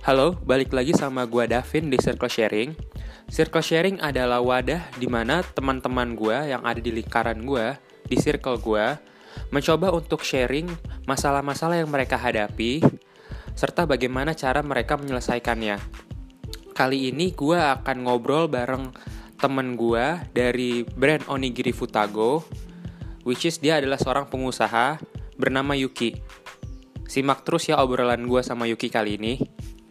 Halo, balik lagi sama gua Davin di Circle Sharing. Circle Sharing adalah wadah di mana teman-teman gua yang ada di lingkaran gua, di circle gua, mencoba untuk sharing masalah-masalah yang mereka hadapi, serta bagaimana cara mereka menyelesaikannya. Kali ini gua akan ngobrol bareng temen gua dari brand Onigiri Futago, which is dia adalah seorang pengusaha bernama Yuki. Simak terus ya obrolan gua sama Yuki kali ini.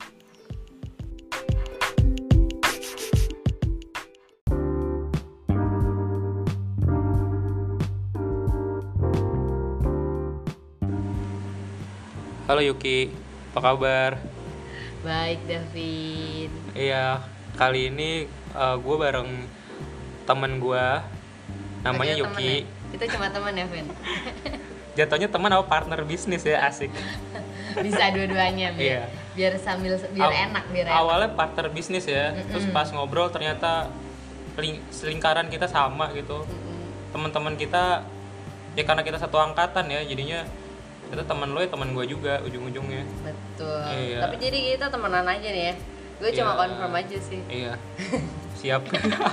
Halo Yuki, apa kabar? Baik, David. Iya, kali ini gue bareng temen gue, namanya Kita Yuki. Kita cuma teman ya, Vin. Jatuhnya teman atau partner bisnis ya, asik. Bisa dua-duanya Iya. biar enak, biar enak. Awalnya partner bisnis ya, terus pas ngobrol ternyata selingkaran kita sama gitu. Teman-teman kita, ya karena kita satu angkatan ya, jadinya itu teman lo ya teman gue juga ujung-ujungnya. Betul. Iya. Tapi jadi kita temenan aja nih ya. Gue cuma confirm aja sih. Iya. Siap.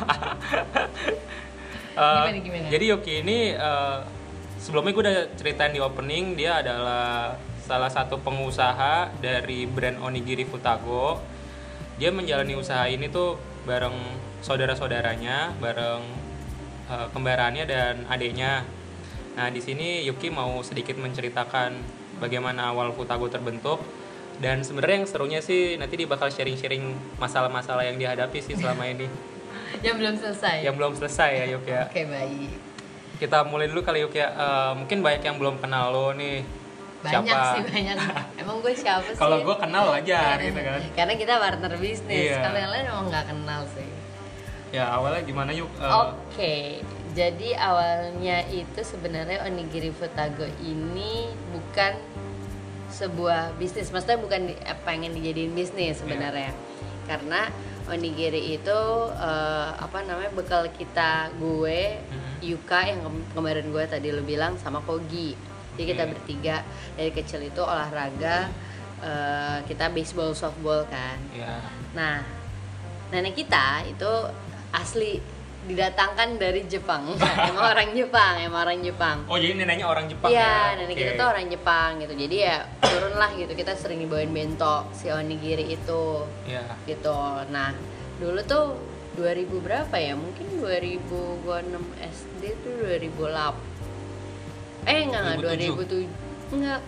Gimana? Jadi Yoki ini sebelumnya gue udah ceritain di opening, dia adalah salah satu pengusaha dari brand Onigiri Futago. Dia menjalani usaha ini tuh bareng saudara-saudaranya, bareng kembarannya dan adiknya. Nah, di sini Yuki mau sedikit menceritakan bagaimana awal Futago terbentuk, dan sebenarnya yang serunya sih nanti dia bakal sharing-sharing masalah-masalah yang dihadapi sih selama ini. Yang belum selesai. Yang belum selesai ya Yuki ya. Oke, baik. Kita mulai dulu kali Yuki ya. Mungkin banyak yang belum kenal lo nih. Banyak Siapa? sih, banyak. Emang gue siapa sih? Kalau gue kenal wajar gitu kan. Karena kita partner bisnis. Iya. Kalau yang lain emang nggak kenal sih. Ya awalnya gimana Yuk? Oke, jadi awalnya itu sebenarnya Onigiri Futago ini bukan sebuah bisnis, maksudnya bukan pengen dijadiin bisnis sebenarnya. Karena onigiri itu bekal kita, gue, Yuka yang kemarin gue tadi lo bilang, sama Kogi. Jadi kita bertiga dari kecil itu olahraga, kita baseball, softball kan. Ya. Nah, nenek kita itu asli didatangkan dari Jepang. emang orang Jepang. Oh jadi neneknya orang Jepang ya? Iya, nenek Okay. kita tuh orang Jepang gitu. Jadi ya turun lah gitu, kita sering dibawain bento si onigiri itu. Iya. Gitu. Nah, dulu tuh 2000 berapa ya? Mungkin 2000 gua 6 SD tuh 2008. Enggak 2007. Enggak.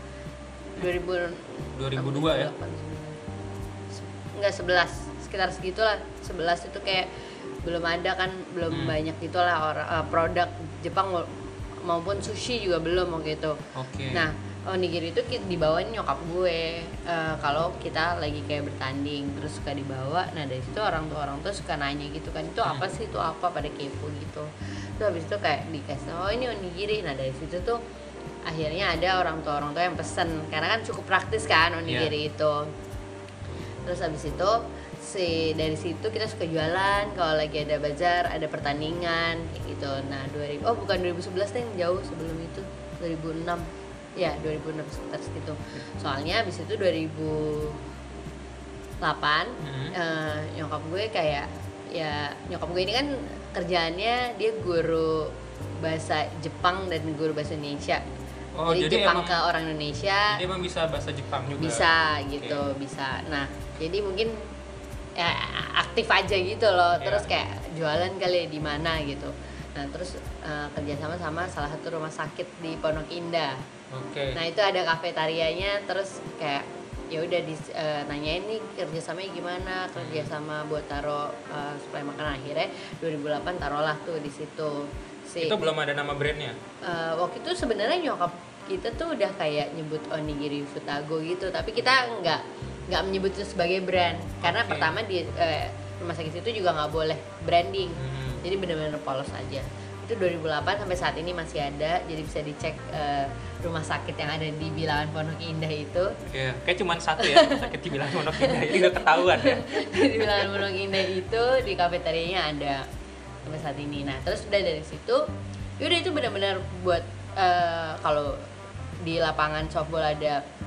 2002 ya? Enggak, 11. Sekitar segitulah. 11 itu kayak belum ada kan, belum banyak gitulah produk Jepang maupun sushi juga belum waktu itu. Oke. Nah, onigiri itu dibawain nyokap gue kalau kita lagi kayak bertanding, terus suka dibawa. Nah, dari situ orang tuh suka nanya gitu kan, itu apa sih, itu apa, pada kepo gitu. Terus habis itu kayak dikasih, oh ini onigiri. Nah, dari situ tuh akhirnya ada orang tua yang pesen, karena kan cukup praktis kan onigiri itu. Terus habis itu dari situ kita suka jualan kalau lagi ada bazar, ada pertandingan kayak gitu. Nah, 2011 deh, yang jauh sebelum itu, 2006. Ya, 2006 sekitar segitu. Soalnya habis itu 2008 nyokap gue kayak, ya nyokap gue ini kan kerjaannya dia guru bahasa Jepang dan guru bahasa Indonesia. Oh, jadi Jepang ke orang Indonesia. Jadi emang bisa bahasa Jepang juga? Bisa gitu, bisa. Nah, jadi mungkin ya aktif aja gitu loh. Terus kayak jualan kali di mana gitu. Nah, terus kerja sama salah satu rumah sakit di Pondok Indah. Oke. Nah, itu ada kafetarianya. Terus kayak ya udah nanyain nih kerjasamanya gimana, kerjasama buat taruh supaya makan. Akhirnya 2008 taruhlah tuh di situ. Itu belum ada nama brandnya? Waktu itu sebenarnya nyokap kita tuh udah kayak nyebut Onigiri Futago gitu, tapi kita nggak menyebut itu sebagai brand karena pertama di rumah sakit itu juga nggak boleh branding. Jadi benar-benar polos aja. Itu 2008 sampai saat ini masih ada, jadi bisa dicek rumah sakit yang ada di Bilangan Pondok Indah itu. Iya, kayak cuma satu ya rumah sakit di Bilangan Pondok Indah, jadi udah ketahuan ya. Di Bilangan Pondok Indah itu di kafetarianya ada sampai saat ini. Nah, terus udah dari situ, yaudah itu benar-benar buat kalau di lapangan softball ada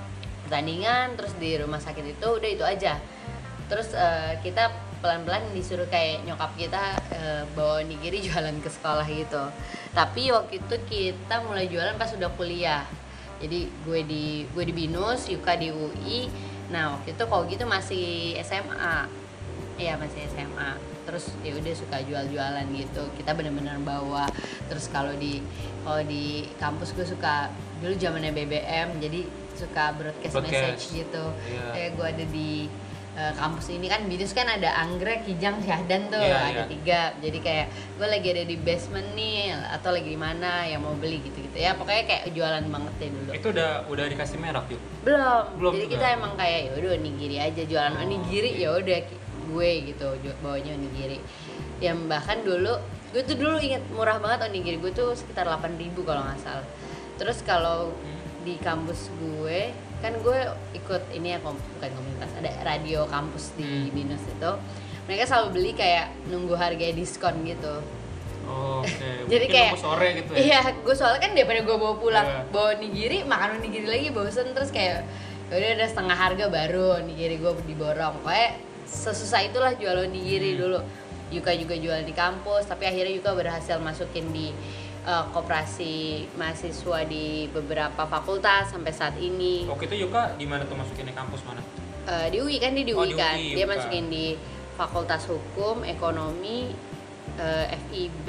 pertandingan, terus di rumah sakit itu udah itu aja. Terus kita pelan-pelan disuruh kayak nyokap kita bawa onigiri jualan ke sekolah gitu. Tapi waktu itu kita mulai jualan pas udah kuliah. Jadi gue di BINUS, Yuka di UI. Nah waktu itu kalau gitu masih SMA. Iya masih SMA. Terus ya udah suka jual-jualan gitu. Kita benar-benar bawa. Terus kalau di kampus gue suka dulu zamannya BBM, jadi suka broadcast message gitu. Kayak gue ada di kampus ini kan BINUS kan ada anggrek, kijang, syahdan tuh ada 3. Jadi kayak gue lagi ada di basement nih atau lagi di mana yang mau beli gitu-gitu ya. Pokoknya kayak jualan banget deh dulu. Itu udah dikasih merek yuk? Belum. Jadi juga. Kita emang kayak ya udah onigiri aja, jualan onigiri ya udah gue gitu bawanya onigiri. Yang bahkan dulu gue tuh dulu inget murah banget onigiri gue tuh sekitar 8.000 kalau nggak salah. Terus kalau di kampus gue kan gue ikut ini ya bukan komunitas, ada radio kampus di BINUS itu, mereka selalu beli kayak nunggu harga diskon gitu. Oke. Jadi kayak sore gitu ya. Iya, gue soalnya kan daripada gue bawa pulang bawa onigiri, makan onigiri lagi bosen, terus kayak udah setengah harga baru onigiri gue diborong. Kayak sesusah itulah jual onigiri dulu. Yuka juga jualan di kampus, tapi akhirnya Yuka berhasil masukin di koperasi mahasiswa di beberapa fakultas sampai saat ini. Waktu itu Yuka di mana tuh masukin di kampus mana? Di UI kan, dia di UI kan. Di UI, dia Yuka masukin di Fakultas Hukum, Ekonomi, FIB,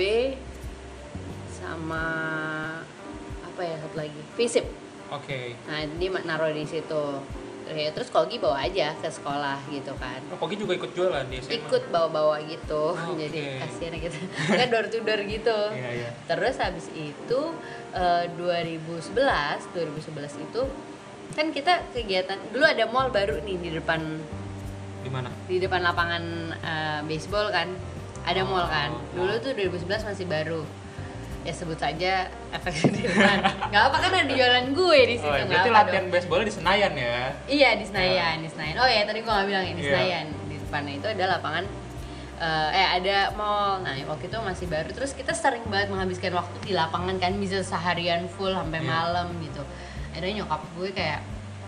sama apa ya satu lagi, FISIP. Oke. Nah dia naruh di situ. Terus Kogi bawa aja ke sekolah gitu kan. Kogi juga ikut jualan di SMA? Ikut bawa-bawa gitu. Jadi kasihan gitu. Kan door to door gitu. Iya. Terus habis itu 2011 itu kan kita kegiatan dulu ada mall baru nih di depan. Di mana? Di depan lapangan baseball kan. Ada mall kan. Dulu tuh 2011 masih baru. Ya sebut saja efek di depan. Gak apa kan ada jualan gue di situ. Berarti latihan baseball di Senayan ya? Iya di Senayan, di Senayan. Oh ya tadi gue nggak bilang ya di Senayan. Di depannya itu ada lapangan, ada mall. Nah waktu itu masih baru. Terus kita sering banget menghabiskan waktu di lapangan kan, bisa seharian full sampai malam gitu. Akhirnya nyokap gue kayak,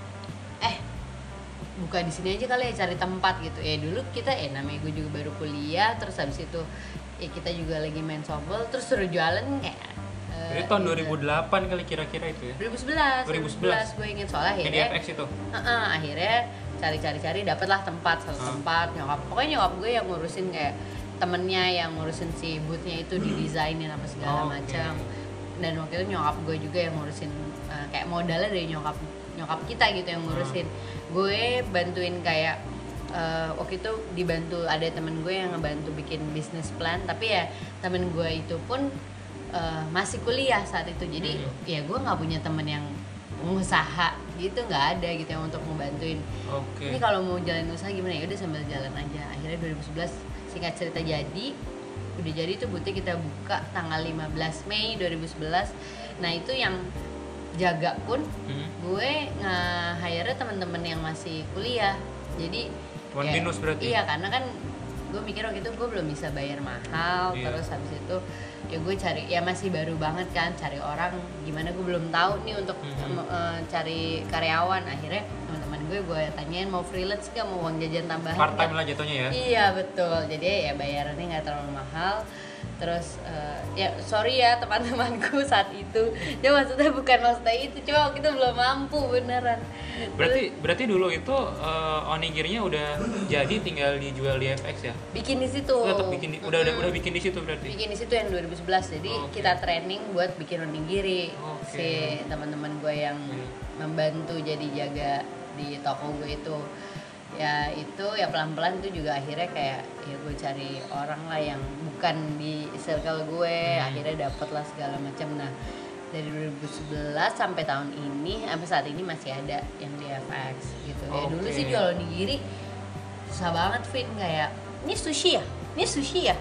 buka di sini aja kali ya, cari tempat gitu. Dulu kita namanya gue juga baru kuliah, terus habis itu kita juga lagi main softball, terus suruh jualan kayak jadi tahun 2008 kali kira-kira itu ya? 2011 gue inget soalnya akhirnya di FX itu? Akhirnya cari dapatlah tempat, tempat pokoknya nyokap gue yang ngurusin kayak temennya yang ngurusin si boothnya itu didesainin apa segala macam. Dan waktu itu nyokap gue juga yang ngurusin kayak modalnya dari nyokap kita gitu yang ngurusin. Gue bantuin kayak waktu itu dibantu ada temen gue yang ngebantu bikin business plan, tapi ya temen gue itu pun masih kuliah saat itu, jadi ya gue nggak punya temen yang pengusaha gitu, nggak ada gitu yang untuk ngebantuin. Ini kalau mau jalan usaha gimana ya udah sambil jalan aja. Akhirnya 2011 singkat cerita udah jadi tuh butik kita buka tanggal 15 Mei 2011. Nah itu yang jaga pun gue nge-hire teman-teman yang masih kuliah, jadi BINUS berarti? Iya, karena kan gue mikir waktu itu gue belum bisa bayar mahal. Terus habis itu ya gue cari, ya masih baru banget kan, cari orang gimana, gue belum tahu nih untuk cari karyawan. Akhirnya teman-teman gue tanyain mau freelance gak, mau uang jajan tambahan part time lah jatuhnya ya? Iya betul, jadi ya bayarannya gak terlalu mahal. Terus ya sorry ya teman-temanku saat itu, ya maksudnya itu, cuma kita belum mampu beneran. Berarti dulu itu onigirinya udah jadi, tinggal dijual di FX ya? Bikin di situ. Tetap bikin udah bikin di situ berarti. Bikin di situ yang 2011. Jadi kita training buat bikin onigiri. Si teman-teman gue yang membantu jadi jaga di toko gue itu. Ya itu ya pelan-pelan itu juga akhirnya kayak ya gue cari orang lah yang bukan di circle gue. Akhirnya dapet lah segala macam. Nah dari 2011 sampai tahun ini, sampai saat ini masih ada yang di FX gitu. Ya dulu sih jual onigiri susah banget, Vin, kayak ini sushi ya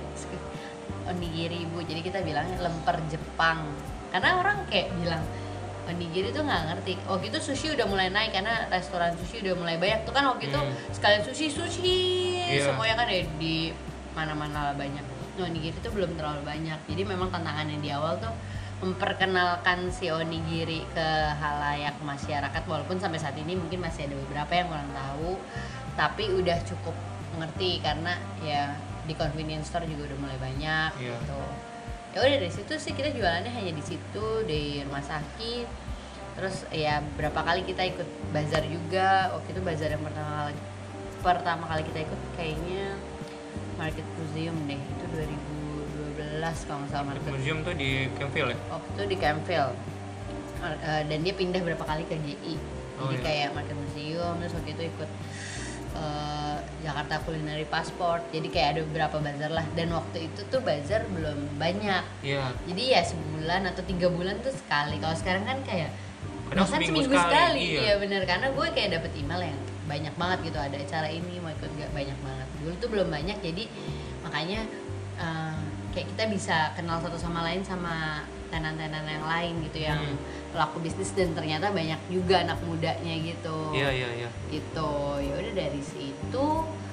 onigiri ibu, jadi kita bilangnya lemper Jepang karena orang kayak bilang onigiri tuh nggak ngerti. Waktu itu sushi udah mulai naik karena restoran sushi udah mulai banyak tuh kan waktu itu sekalian sushi semuanya kan ya di mana-mana lah banyak. Nah, onigiri tuh belum terlalu banyak, jadi memang tantangannya di awal tuh memperkenalkan si onigiri ke halayak masyarakat, walaupun sampai saat ini mungkin masih ada beberapa yang kurang tahu, tapi udah cukup ngerti karena ya di convenience store juga udah mulai banyak gitu. Ya udah dari situ sih kita jualannya hanya di situ di rumah sakit. Terus ya berapa kali kita ikut bazar juga. Waktu itu bazar yang pertama kali kita ikut kayaknya Market Museum deh, itu 2012 kalau nggak salah. Market Museum tuh di Campville ya? Waktu itu di Campville. Dan dia pindah berapa kali ke GI. Jadi kayak Market Museum, terus waktu itu ikut Jakarta Culinary Passport. Jadi kayak ada beberapa bazar lah. Dan waktu itu tuh bazar belum banyak. Jadi ya sebulan atau 3 bulan tuh sekali. Kalau sekarang kan kayak bahkan seminggu sekali. Iya bener, karena gue kayak dapet email yang banyak banget gitu, ada acara ini mau ikut gak, banyak banget. Dulu tuh belum banyak, jadi makanya kayak kita bisa kenal satu sama lain sama tenan-tenan yang lain gitu yang pelaku bisnis, dan ternyata banyak juga anak mudanya gitu. Iya. Gitu. Ya udah dari situ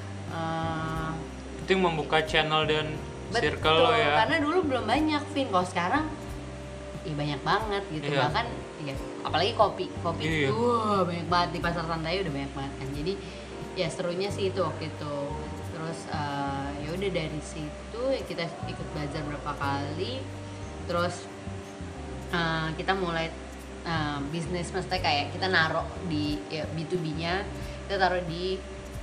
itu yang membuka channel dan circle lo ya. Karena dulu belum banyak, Vin. Kalau sekarang ya banyak banget gitu. Bahkan ya apalagi kopi itu banyak banget di Pasar Santai, udah banyak banget kan. Jadi ya serunya sih itu waktu itu. Terus ya udah dari situ ya kita ikut bazar berapa kali. Terus kita mulai bisnis, maksudnya kayak kita naruh di ya, B2B-nya kita taruh di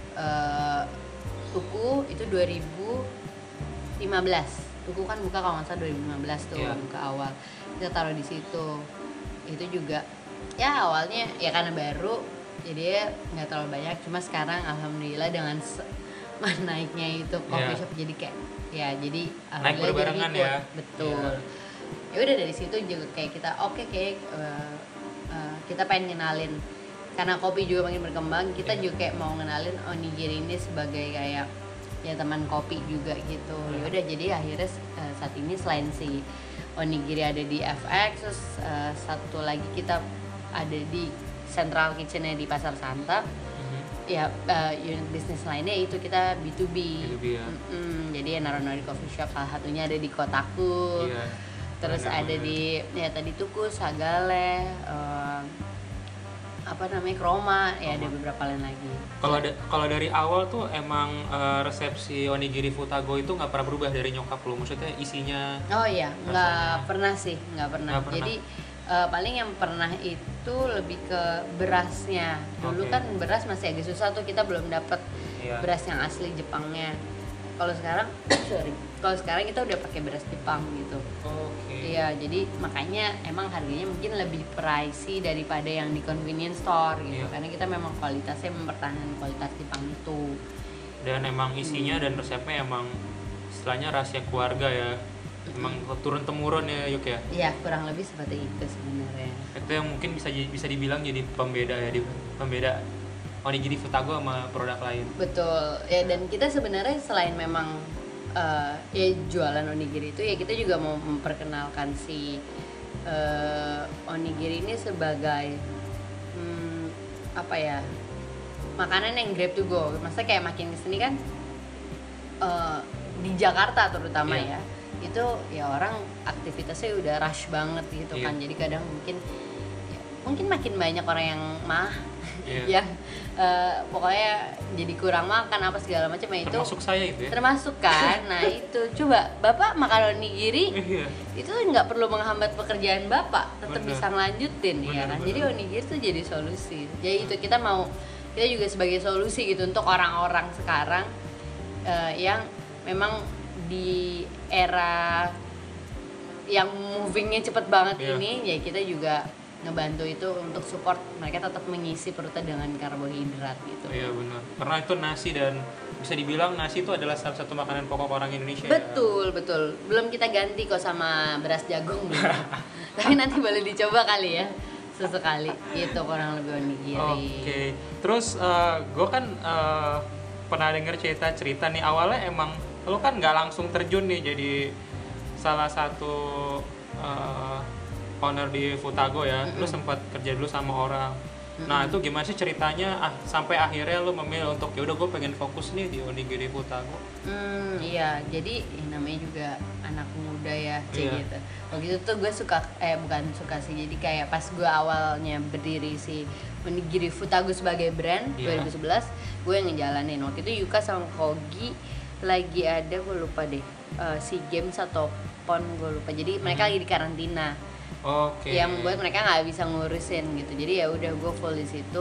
Tuku itu 2015. Tuku kan buka kalau nggak salah 2015 tuh, buka awal. Kita taruh di situ. Itu juga ya awalnya ya karena baru, jadi nggak terlalu banyak. Cuma sekarang alhamdulillah dengan naiknya itu coffee shop, jadi kayak ya jadi naik berbarengan ya. Betul. Ya udah dari situ juga kayak kita kita pengen ngenalin, karena kopi juga makin berkembang, kita juga kayak mau ngenalin onigiri ini sebagai kayak ya teman kopi juga gitu. Ya udah jadi akhirnya saat ini selain si onigiri ada di FX, terus satu lagi kita ada di Central Kitchen-nya di Pasar Santa. Ya unit bisnis lainnya itu kita B2B ya. Jadi Naronori Coffee Shop salah satunya ada di Kotaku. Terus ada di ya tadi Tuku, Sagale, Kroma, ya ada beberapa lain lagi. Kalau dari awal tuh emang resepsi onigiri Futago itu nggak pernah berubah dari nyokap lo, maksudnya isinya? Oh iya, nggak pernah. Jadi paling yang pernah itu lebih ke berasnya. Dulu kan beras masih agak susah tuh, kita belum dapet beras yang asli Jepangnya. Kalau sekarang kita udah pakai beras Jepang gitu. Iya, jadi makanya emang harganya mungkin lebih pricey daripada yang di convenience store gitu. Karena kita memang kualitasnya mempertahankan kualitas Jepang itu. Dan emang isinya dan resepnya emang istilahnya rahasia keluarga ya. Emang turun temurun ya Yuk ya. Iya, kurang lebih seperti itu sebenarnya. Itu yang mungkin bisa dibilang jadi pembeda ya, pembeda onigiri Futago sama produk lain. Betul. Ya, dan kita sebenarnya selain memang ya jualan onigiri itu, ya kita juga mau memperkenalkan si onigiri ini sebagai makanan yang grab to go. Maksudnya kayak makin kesini kan di Jakarta terutama ya, itu ya orang aktivitasnya udah rush banget gitu kan. Jadi kadang mungkin makin banyak orang yang yang pokoknya jadi kurang makan apa segala macam, itu termasuk saya itu ya. Termasuk kan. Nah itu coba Bapak makan onigiri itu nggak perlu menghambat pekerjaan Bapak, tetap bisa ngelanjutin ya kan. Jadi onigiri itu jadi solusi. Jadi itu kita juga sebagai solusi gitu untuk orang-orang sekarang yang memang di era yang movingnya cepet banget ini, ya kita juga ngebantu itu untuk support mereka tetap mengisi perutnya dengan karbohidrat gitu. Iya benar. Karena itu nasi, dan bisa dibilang nasi itu adalah salah satu makanan pokok orang Indonesia. Betul. Belum kita ganti kok sama beras jagung gitu. Tapi nanti boleh dicoba kali ya sesekali. Itu kurang lebih onigiri. Oke. Terus gue kan pernah denger cerita nih, awalnya emang lo kan nggak langsung terjun nih jadi salah satu owner di Futago ya. Lu sempat kerja dulu sama orang. Nah itu gimana sih ceritanya sampai akhirnya lo memilih untuk ya udah gue pengen fokus nih di Onigiri Futago? Iya, jadi namanya juga anak muda ya, Iya. gitu. Waktu itu tuh gue suka, bukan suka sih, jadi kayak pas gue awalnya berdiri si Onigiri Futago sebagai brand, Iya. 2011, gue yang ngejalanin. Waktu itu Yuka sama Kogi lagi ada, gue lupa deh, SEA Games atau PON, gue lupa. Jadi mereka lagi di karantina. Oke. Yang membuat mereka nggak bisa ngurusin gitu, jadi ya udah gue full di situ,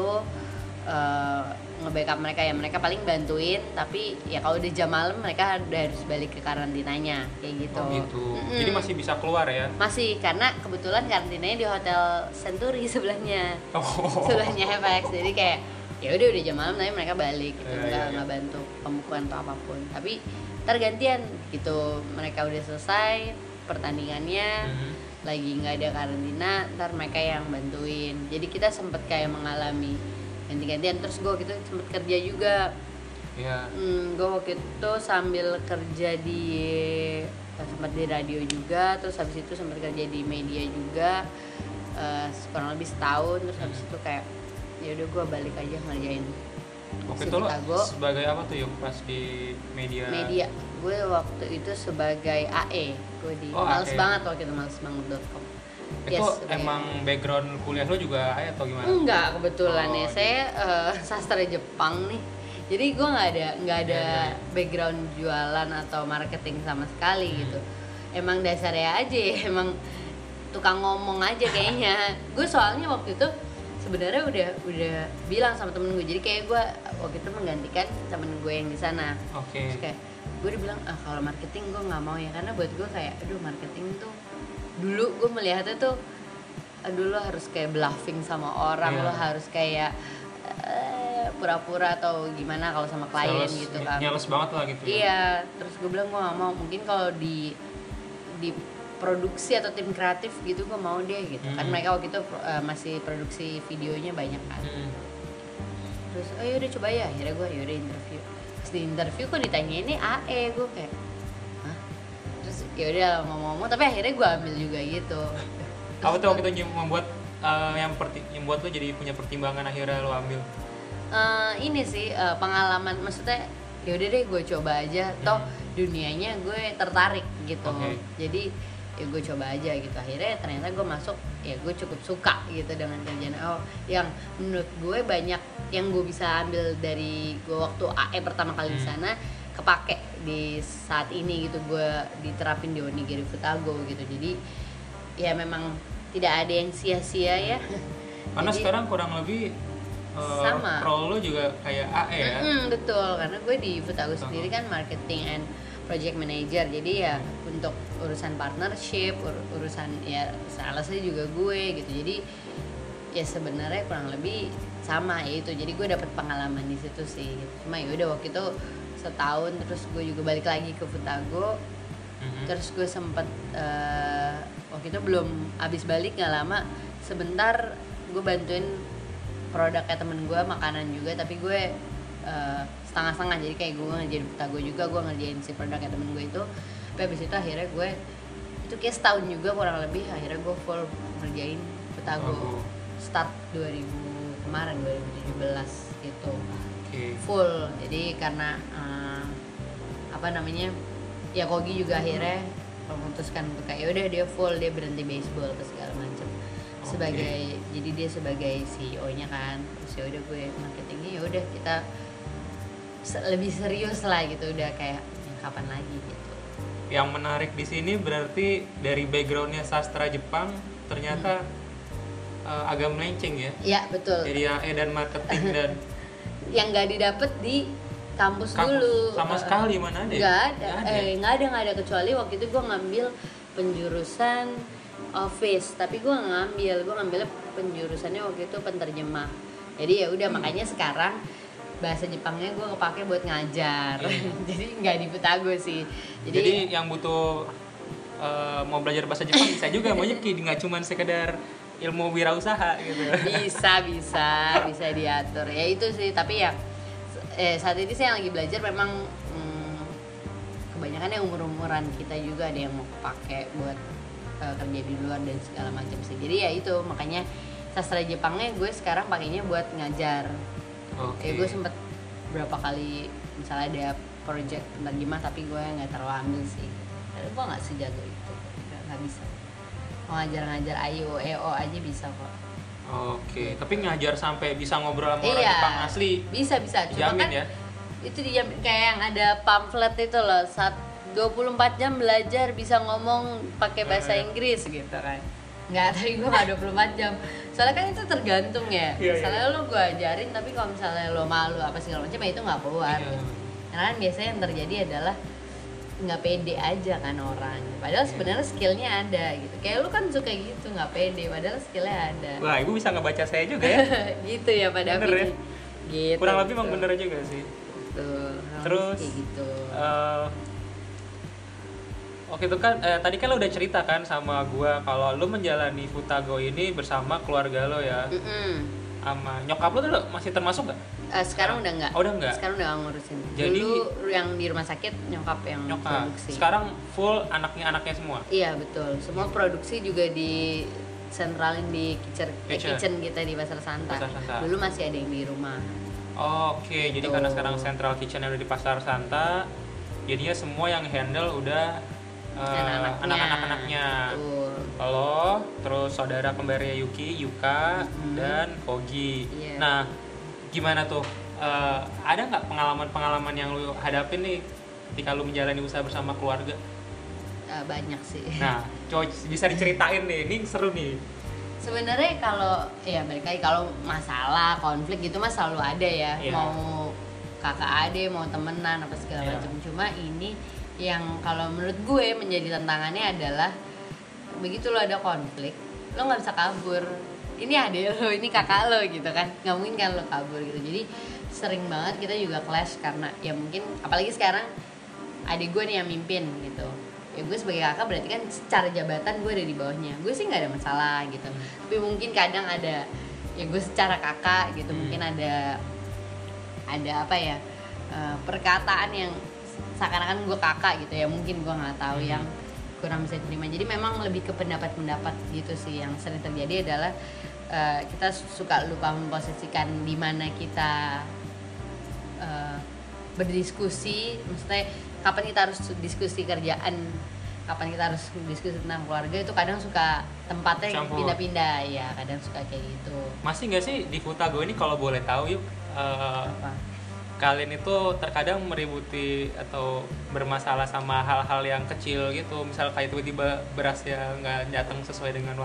nge-backup mereka, ya mereka paling bantuin, tapi ya kalau udah jam malam mereka udah harus balik ke karantinanya kayak gitu. Oh gitu. Jadi masih bisa keluar ya? Masih, karena kebetulan karantinanya di Hotel Century sebelahnya, Oh. sebelahnya FX, jadi kayak ya udah jam malam tapi mereka balik gitu, Iya. nggak bantu pembukuan atau apapun, tapi tergantian gitu, mereka udah selesai pertandingannya, lagi nggak ada karantina, ntar mereka yang bantuin. Jadi kita sempet kayak mengalami ganti-gantian. Terus gue gitu sempet kerja juga. Iya. Gue waktu itu sambil kerja di sempat di radio juga, terus habis itu sempat kerja di media juga, kurang lebih setahun. Terus habis itu kayak ya udah gue balik aja ngerjain Waktu si itu lo Futago. sebagai apa tuh yuk pas di media? Gue waktu itu sebagai AE, gue di Oh, males AE. banget waktu itu, malesbanget.com. Itu sebagai- emang background kuliah lo juga AE atau gimana? Enggak, kebetulan Oh, ya saya sastra Jepang nih, jadi gue nggak ada Iya. background jualan atau marketing sama sekali gitu. Emang dasarnya aja ya, emang tukang ngomong aja kayaknya. Gue soalnya waktu itu sebenarnya udah bilang sama temen gue, jadi kayak gue waktu itu menggantikan temen gue yang di sana. Oke. Terus kayak gue udah bilang, kalau marketing gue nggak mau ya, karena buat gue kayak aduh, marketing tuh dulu gue melihatnya tuh aduh, lo harus kayak bluffing sama orang, Iya. lo harus kayak pura-pura atau gimana kalau sama klien Sales, gitu kan. nyales banget lah gitu. Iya, terus gue bilang gue gak mau, mungkin kalau di produksi atau tim kreatif gitu gue mau deh gitu. Kan mereka waktu itu masih produksi videonya banyak kan. Terus oh yaudah coba ya, akhirnya gue yaudah interview. Terus di interview kok ditanya ini AE, gue kayak hah? Terus yaudah ngomong-ngomong, tapi akhirnya gue ambil juga gitu. Apa tuh waktu itu membuat yang buat lo jadi punya pertimbangan akhirnya lo ambil? Ini sih pengalaman, maksudnya yaudah deh gue coba aja, toh dunianya gue tertarik gitu. Oke. Jadi ya gue coba aja gitu, akhirnya ternyata gue masuk, ya gue cukup suka gitu dengan kerjaan yang menurut gue banyak yang gue bisa ambil dari gue waktu AE pertama kali di sana, kepake di saat ini gitu, gue diterapin di Onigiri Futago gitu. Jadi ya memang tidak ada yang sia-sia ya. Karena Jadi, sekarang kurang lebih sama. role lo juga kayak AE ya. Betul, karena gue di Futago sendiri kan marketing and project manager, jadi ya untuk urusan partnership, urusan ya salesnya juga gue gitu. Jadi ya sebenarnya kurang lebih sama ya itu. Jadi gue dapet pengalaman di situ sih gitu. Cuma ya udah waktu itu setahun, terus gue juga balik lagi ke Futago. Terus gue sempet waktu itu belum abis balik, nggak lama, sebentar gue bantuin produknya temen gue, makanan juga, tapi gue setengah-setengah. Jadi kayak gue ngerjain Futago juga, gue ngerjain si produknya temen gue itu. Tapi abis itu akhirnya gue itu kayak setahun juga kurang lebih, akhirnya gue full ngerjain Futago. Start 2017 gitu. Full. Jadi karena apa namanya, ya Kogi juga akhirnya memutuskan untuk kayak udah dia full, dia berhenti baseball ke segala macam sebagai, jadi dia sebagai CEO-nya kan. Terus ya udah gue marketingnya ya udah kita lebih serius lah gitu, udah kayak ya, kapan lagi gitu. Yang menarik di sini berarti dari backgroundnya sastra Jepang ternyata agak melenceng ya. Iya betul. Jadi AE dan marketing dan yang nggak didapet di kampus dulu sama sekali, mana ada? Nggak ada kecuali waktu itu gue ngambil penjurusan office, tapi gue ngambilnya penjurusannya waktu itu penterjemah. Jadi ya udah, makanya sekarang bahasa Jepangnya gue kepake buat ngajar. Jadi nggak di Futago sih. Jadi yang butuh mau belajar bahasa Jepang bisa juga, maunya nggak cuma sekedar ilmu wirausaha gitu. bisa diatur ya itu sih. Tapi ya saat ini saya lagi belajar memang kebanyakan yang umur-umuran kita juga ada yang mau pakai buat kerja di luar dan segala macam sih. Jadi ya itu makanya sastra Jepangnya gue sekarang pakainya buat ngajar. Oke. Gue sempet berapa kali misalnya ada project penerjemah tapi gue nggak terlalu ambil sih. Karena gue nggak sejago itu, nggak bisa. Mau ngajar-ngajar AIO, EO aja bisa kok. Oke, tapi ngajar sampai bisa ngobrol sama orang Jepang asli bisa. Cuma jamin kan ya? itu kayak yang ada pamflet itu loh, 24 jam belajar bisa ngomong pakai bahasa Inggris gitu kan. Nggak, tapi gue nggak 24 jam. Soalnya kan itu tergantung ya. Misalnya lo gue ajarin, tapi kalau misalnya lo malu apa segala macam, ya itu nggak keluar. Karena kan biasanya yang terjadi adalah nggak pede aja kan orang. Padahal sebenarnya skillnya ada gitu. Kayak lu kan suka gitu, nggak pede. Padahal skillnya ada. Wah, ibu bisa ngebaca saya juga ya? Gitu ya pada bener ya? Gitu. Kurang lebih emang bener juga sih. Tuh, terus kayak gitu. Oke itu kan tadi kan lo udah cerita kan sama gua kalau lo menjalani Futago ini bersama keluarga lo ya. Sama nyokap lo tuh masih termasuk nggak? Sekarang udah nggak. Oh, udah nggak? Sekarang udah nggak ngurusin. Jadi dulu yang di rumah sakit nyokap yang produksi. Sekarang full anaknya semua. Iya betul. Semua produksi juga di sentralin di kitchen kita di Pasar Santa. Dulu masih ada yang di rumah. Oke, jadi karena sekarang central kitchen udah di Pasar Santa, jadinya semua yang handle udah anak-anaknya. Lo, terus saudara kembarnya Yuka, dan Kogi. Yeah. Nah, gimana tuh? Ada nggak pengalaman-pengalaman yang lu hadapin nih ketika lu menjalani usaha bersama keluarga? Banyak sih. Nah, coba bisa diceritain nih, ini seru nih. Sebenarnya kalau ya balik lagi kalau masalah konflik gitu mah selalu ada ya. Mau kakak adik, mau temenan apa segala macam. Cuma ini yang kalau menurut gue menjadi tantangannya adalah begitu lo ada konflik, lo nggak bisa kabur. Ini adik lo, ini kakak lo gitu kan, nggak mungkin kan lo kabur gitu. Jadi sering banget kita juga clash karena ya mungkin apalagi sekarang adik gue nih yang mimpin gitu. Ya gue sebagai kakak berarti kan secara jabatan gue ada di bawahnya. Gue sih nggak ada masalah gitu. Tapi mungkin kadang ada ya gue secara kakak gitu mungkin ada apa ya perkataan yang seakan-akan gue kakak gitu ya, mungkin gue nggak tahu yang kurang bisa diterima. Jadi memang lebih ke pendapat gitu sih yang sering terjadi adalah kita suka lupa memposisikan di mana kita berdiskusi, maksudnya kapan kita harus diskusi kerjaan, kapan kita harus diskusi tentang keluarga, itu kadang suka tempatnya campur. Pindah-pindah ya, kadang suka kayak gitu. Masih nggak sih di Futago ini kalau boleh tahu yuk? Apa? Kalian itu terkadang meributi atau bermasalah sama hal-hal yang kecil gitu, misal kayak tiba-tiba berasnya nggak datang sesuai dengan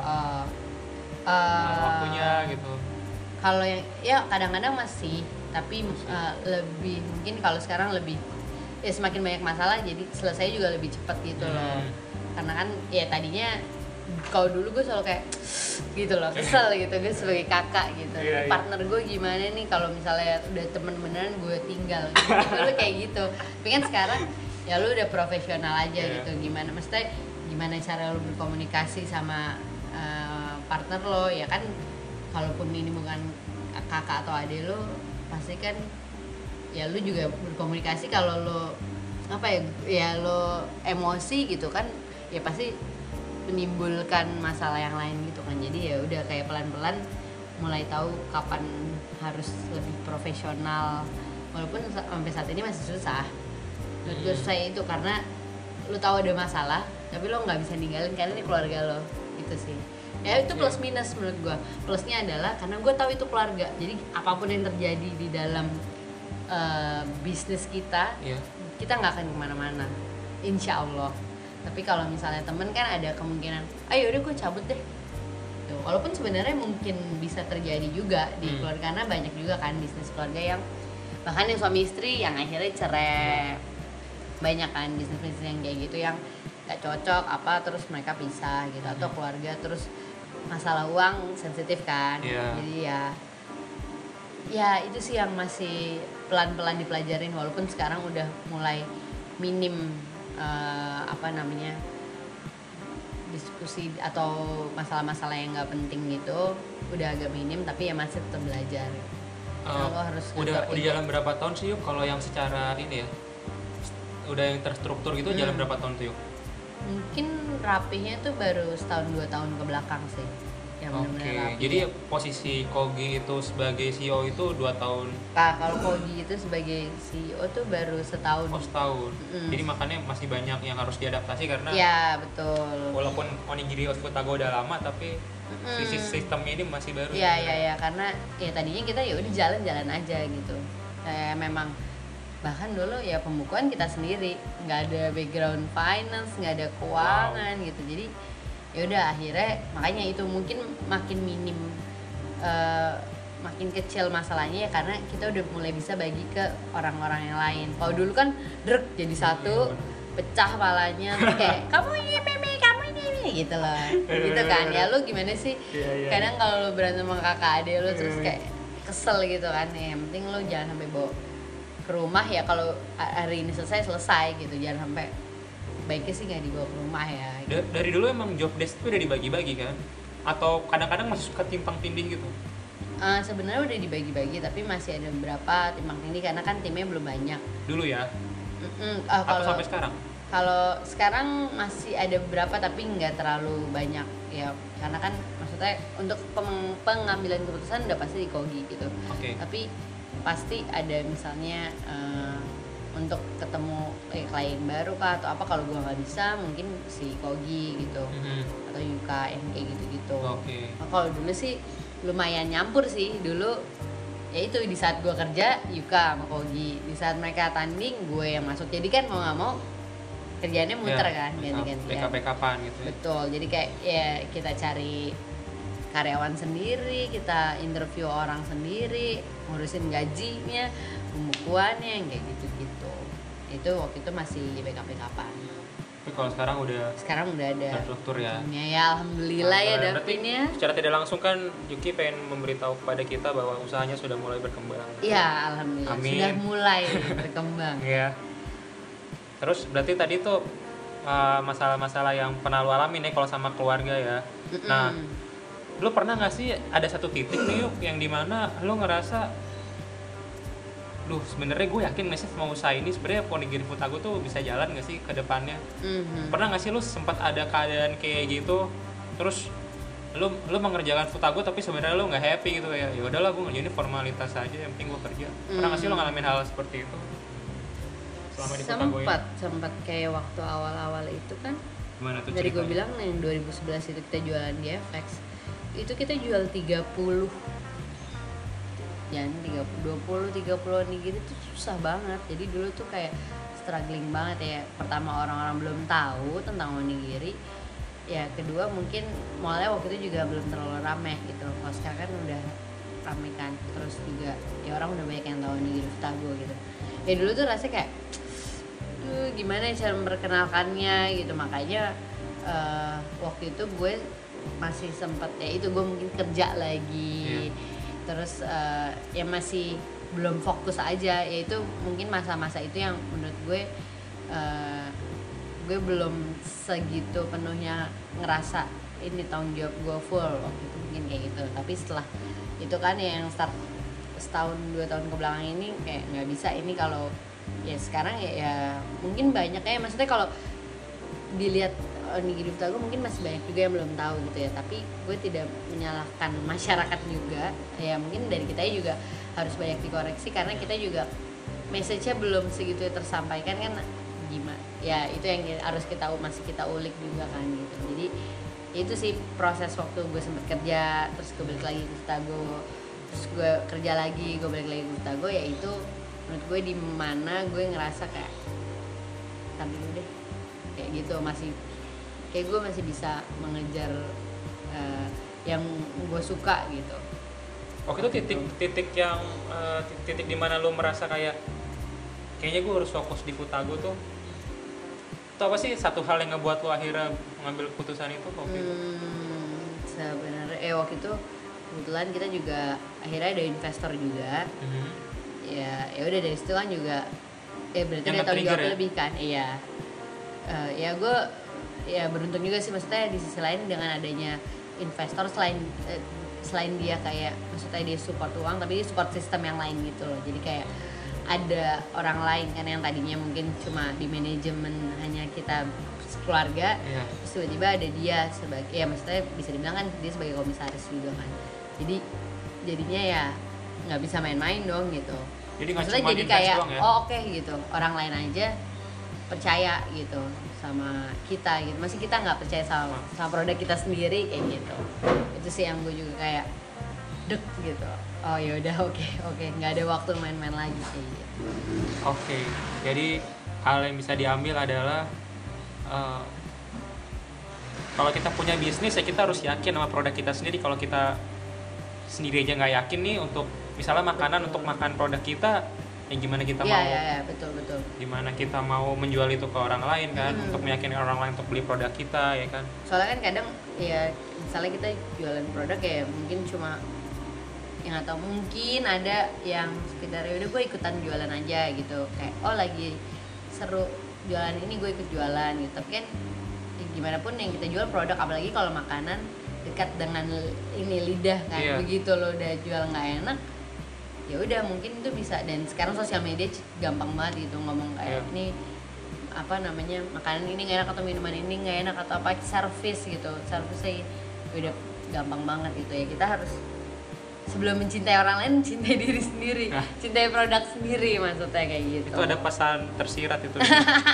waktunya gitu. Kalau yang ya kadang-kadang masih, tapi lebih mungkin kalau sekarang lebih ya semakin banyak masalah jadi selesai juga lebih cepat gitu loh. Karena kan ya tadinya kalau dulu gue selalu kayak gitu loh, kesel gitu gue sebagai kakak gitu. Partner gue gimana nih kalau misalnya udah temen beneran gue tinggal gitu. Dulu kayak gitu. Tapi kan sekarang ya lu udah profesional aja gitu. Gimana maksudnya gimana cara lu berkomunikasi sama partner lo ya kan, kalaupun ini bukan kakak atau adik lo pasti kan ya lu juga berkomunikasi. Kalau lo apa ya lo emosi gitu kan ya pasti menimbulkan masalah yang lain gitu kan. Jadi ya udah kayak pelan-pelan mulai tahu kapan harus lebih profesional, walaupun sampai saat ini masih susah. Menurut gue susah itu karena lu tahu ada masalah tapi lo nggak bisa ninggalin karena ini keluarga lo gitu sih. Ya itu plus minus menurut gue. Plusnya adalah karena gue tahu itu keluarga, jadi apapun yang terjadi di dalam bisnis kita kita nggak akan kemana-mana insya Allah. Tapi kalau misalnya temen kan ada kemungkinan ayo udah gue cabut deh tuh. Walaupun sebenarnya mungkin bisa terjadi juga di keluarga, karena banyak juga kan bisnis keluarga yang bahkan yang suami istri yang akhirnya cerai. Banyak kan bisnis yang kayak gitu yang gak cocok apa terus mereka pisah gitu. Atau keluarga terus masalah uang sensitif kan. Jadi ya itu sih yang masih pelan-pelan dipelajarin, walaupun sekarang udah mulai minim diskusi atau masalah-masalah yang nggak penting gitu udah agak minim, tapi ya masih tetap belajar. Lo harus udah jalan berapa tahun sih yuk kalau yang secara ini ya udah yang terstruktur gitu jalan berapa tahun tuh yuk? Mungkin rapihnya tuh baru 1-2 tahun ke belakang sih yang benar-benar rapi. Jadi posisi Kogi itu sebagai CEO itu 2 tahun. Nah, kalau Kogi itu sebagai CEO tuh baru setahun. Oh, setahun. Jadi makanya masih banyak yang harus diadaptasi karena Ya betul. walaupun Onigiri Futago udah lama tapi sistemnya ini masih baru. Iya, karena ya tadinya kita ya udah jalan-jalan aja gitu. Memang bahkan dulu ya pembukuan kita sendiri, nggak ada background finance, nggak ada keuangan gitu. Jadi ya udah akhirnya makanya itu mungkin makin minim, makin kecil masalahnya ya karena kita udah mulai bisa bagi ke orang-orang yang lain. Kalau dulu kan drek jadi satu, pecah palanya, terus kayak kamu ini meme, kamu ini gitu loh, gitu kan. Ya lu gimana sih? Kadang kalau lu berantem sama kakak adik lu terus kayak kesel gitu kan. Ya, yang penting lu jangan sampai bawa ke rumah ya, kalau hari ini selesai gitu, jangan sampai, baiknya sih nggak dibawa ke rumah ya gitu. Dari dulu emang job desk itu udah dibagi-bagi kan? Atau kadang-kadang masih suka timpang tindih gitu? Sebenarnya udah dibagi-bagi tapi masih ada beberapa timpang tindih karena kan timnya belum banyak Dulu ya? Kalau Atau sampai sekarang? Kalau sekarang masih ada beberapa tapi nggak terlalu banyak ya, karena kan maksudnya untuk pengambilan keputusan udah pasti di Kogi gitu. Tapi pasti ada misalnya untuk ketemu klien baru kah atau apa, kalau gue nggak bisa mungkin si Kogi gitu atau Yuka yang kayak gitu-gitu. Nah, kalau dulu sih lumayan nyampur sih dulu, ya itu di saat gue kerja Yuka sama Kogi, di saat mereka tanding gue yang masuk, jadi kan mau nggak mau kerjaannya muter kan, ganti-gantian. Backup-backupan gitu ya. Betul, jadi kayak ya kita cari karyawan sendiri, kita interview orang sendiri, ngurusin gajinya, pembukuannya, kayak gitu-gitu. Itu waktu itu masih backup-backupan. Tapi kalau sekarang udah ada terstruktur ya. Ya alhamdulillah ya Davinnya. Secara tidak langsung kan Yuki pengen memberitahu kepada kita bahwa usahanya sudah mulai berkembang. Iya, alhamdulillah. Amin. Sudah mulai berkembang. Iya. Terus berarti tadi tuh masalah-masalah yang pernah lu alamin ya kalau sama keluarga ya. Nah, lu pernah nggak sih ada satu titik nih Yuk yang dimana lu ngerasa, duh sebenarnya gue yakin nggak sih mau usaha ini sebenarnya Onigiri Futago tuh bisa jalan nggak sih ke depannya? Pernah nggak sih lu sempat ada keadaan kayak gitu, terus lu mengerjakan Futago tapi sebenarnya lu nggak happy gitu ya? Ya udahlah gue ngerjain formalitas aja, yang penting gue kerja. Pernah nggak sih lu ngalamin hal seperti itu selama di Futago ini? Sempat kayak waktu awal-awal itu kan. Gimana tuh dari gue ceritanya? bilang yang 2011 itu kita jualan di FX, itu kita jual 30 onigiri tuh susah banget. Jadi dulu tuh kayak struggling banget ya. Pertama orang-orang belum tahu tentang onigiri, ya kedua mungkin malnya waktu itu juga belum terlalu rame gitu. Kalau sekarang kan udah rame kan, terus juga ya orang udah banyak yang tahu onigiri Futago gitu. Ya dulu tuh rasanya kayak gimana cara memperkenalkannya gitu. Makanya waktu itu gue masih sempat ya itu, gue mungkin kerja lagi, terus ya masih belum fokus aja. Yaitu mungkin masa-masa itu yang menurut gue belum segitu penuhnya ngerasa ini tanggung jawab gue full waktu itu, mungkin kayak gitu. Tapi setelah itu kan ya yang start setahun 2 tahun kebelakang ini kayak nggak bisa ini. Kalau ya sekarang ya mungkin banyak ya, maksudnya kalau dilihat Onigiri Futago mungkin masih banyak juga yang belum tahu gitu ya. Tapi gue tidak menyalahkan masyarakat juga ya, mungkin dari kita juga harus banyak dikoreksi karena kita juga message-nya belum segitu tersampaikan kan, gimana ya, itu yang harus masih kita ulik juga kan gitu. Jadi itu sih proses waktu gue sempet kerja, terus gue balik lagi ke Futago, terus gue kerja lagi, gue balik lagi ke Futago. Ya itu menurut gue di mana gue ngerasa kayak tapi deh kayak gitu, masih kayak gue masih bisa mengejar yang gue suka gitu. Waktu itu titik yang titik di mana lu merasa kayaknya gue harus fokus di Futago tuh. Itu apa sih satu hal yang ngebuat lu akhirnya mengambil keputusan itu waktu itu? Sebenarnya waktu itu kebetulan kita juga akhirnya ada investor juga. Ya udah dari situ kan juga berarti yang dia tanggung jawab ya? lebih kan. Iya. Ya gue ya beruntung juga sih, maksudnya di sisi lain dengan adanya investor, selain dia kayak maksudnya dia support uang, tapi dia support sistem yang lain gitu loh. Jadi kayak ada orang lain kan yang tadinya mungkin cuma di manajemen hanya kita keluarga, terus tiba-tiba ada dia sebagai, ya maksudnya bisa dibilang kan dia sebagai komisaris juga kan, jadi jadinya ya nggak bisa main-main dong gitu. Jadi maksudnya jadi kayak oke gitu, orang lain aja percaya gitu sama kita gitu, masih kita nggak percaya sama produk kita sendiri kayak gitu. Itu sih yang gue juga kayak dek gitu, oh yaudah oke, nggak ada waktu main-main lagi kayak gitu. Oke, jadi hal yang bisa diambil adalah kalau kita punya bisnis ya kita harus yakin sama produk kita sendiri. Kalau kita sendiri aja nggak yakin nih untuk misalnya makanan, betul, untuk makan produk kita, ya gimana kita mau? Betul. Gimana kita mau menjual itu ke orang lain kan? Untuk meyakinkan orang lain untuk beli produk kita ya kan? Soalnya kan kadang ya misalnya kita jualan produk ya mungkin cuma yang, atau mungkin ada yang sekedar ya udah gue ikutan jualan aja gitu, kayak oh lagi seru jualan ini gue ikut jualan gitu. Tapi kan ya gimana pun yang kita jual produk, apalagi kalau makanan dekat dengan ini lidah kan, begitu lo udah jual nggak enak ya udah mungkin itu bisa. Dan sekarang sosial media gampang banget gitu ngomong kayak ini apa namanya, makanan ini nggak enak atau minuman ini nggak enak atau apa, service gitu, service udah gampang banget gitu ya. Kita harus sebelum mencintai orang lain, mencintai diri sendiri, cintai produk sendiri, maksudnya kayak gitu. Itu ada pesan tersirat itu.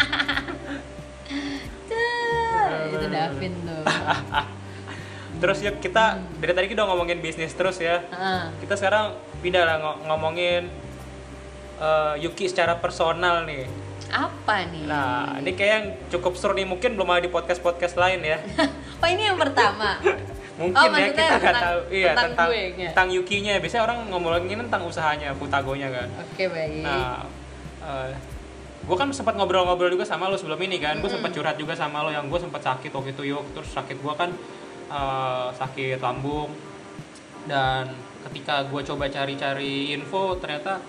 Itu Davin tuh. Terus ya kita dari tadi kita udah ngomongin bisnis terus ya. Kita sekarang pindah lah ngomongin Yuki secara personal nih. Apa nih? Nah, ini kayak yang cukup seru nih, mungkin belum ada di podcast lain ya. Oh, ini yang pertama. Mungkin ya kita nggak tahu tentang Yukinya. Biasanya orang ngomongin tentang usahanya, Futagonya kan. Oke, baik. Nah, gue kan sempat ngobrol-ngobrol juga sama lo sebelum ini kan. Gue sempat curhat juga sama lo yang gue sempat sakit waktu itu yuk. Terus sakit gue kan sakit lambung. Dan ketika gue coba cari-cari info, ternyata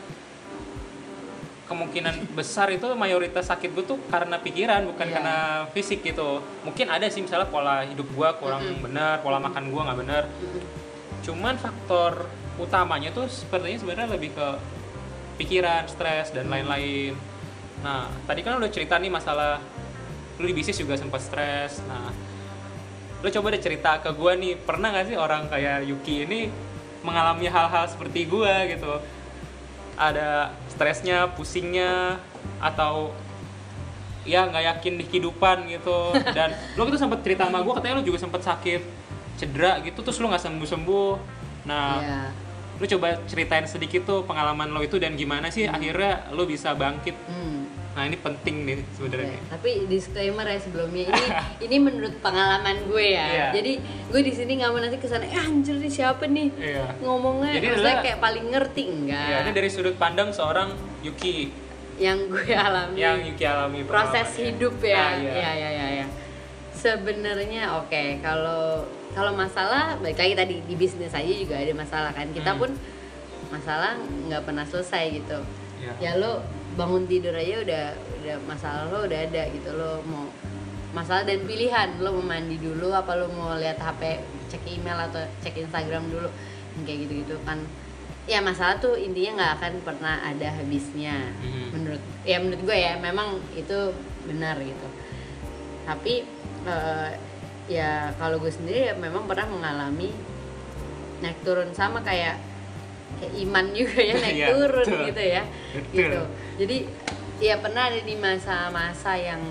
kemungkinan besar itu mayoritas sakit gue tuh karena pikiran, bukan karena fisik gitu. Mungkin ada sih misalnya pola hidup gue kurang benar, pola makan gue nggak benar. Cuman faktor utamanya tuh sebenarnya lebih ke pikiran, stres dan lain-lain. Nah, tadi kan udah cerita nih masalah lu di bisnis juga sempat stres. Nah, lu coba deh cerita ke gue nih, pernah nggak sih orang kayak Yuki ini mengalami hal-hal seperti gue gitu? Ada stresnya, pusingnya, atau ya nggak yakin di kehidupan gitu. Dan lo gitu sempat cerita sama gue, katanya lo juga sempat sakit, cedera gitu, terus lo nggak sembuh-sembuh. Nah, lo coba ceritain sedikit tuh pengalaman lo itu dan gimana sih akhirnya lo bisa bangkit. Nah, ini penting nih sebenarnya. Tapi disclaimer ya sebelumnya, ini menurut pengalaman gue ya. Jadi gue di sini nggak mau nanti kesana, anjir nih siapa nih ngomongnya, maksudnya kayak paling ngerti enggak. Iya, ini dari sudut pandang seorang Yuki yang gue alami. Yang Yuki alami proses hidup ya. Iya. Sebenarnya oke, kalau masalah balik lagi tadi di bisnis aja juga ada masalah kan. Kita pun masalah nggak pernah selesai gitu. Ya lo bangun tidur aja udah masalah lo udah ada gitu. Lo mau masalah dan pilihan, lo mau mandi dulu apa lo mau lihat HP, cek email atau cek Instagram dulu, kayak gitu kan. Ya masalah tuh intinya nggak akan pernah ada habisnya. Menurut gue ya memang itu benar gitu. Tapi ya kalau gue sendiri ya memang pernah mengalami naik turun, sama kayak iman juga ya, naik turun gitu ya. Gitu. Jadi ya pernah ada di masa-masa yang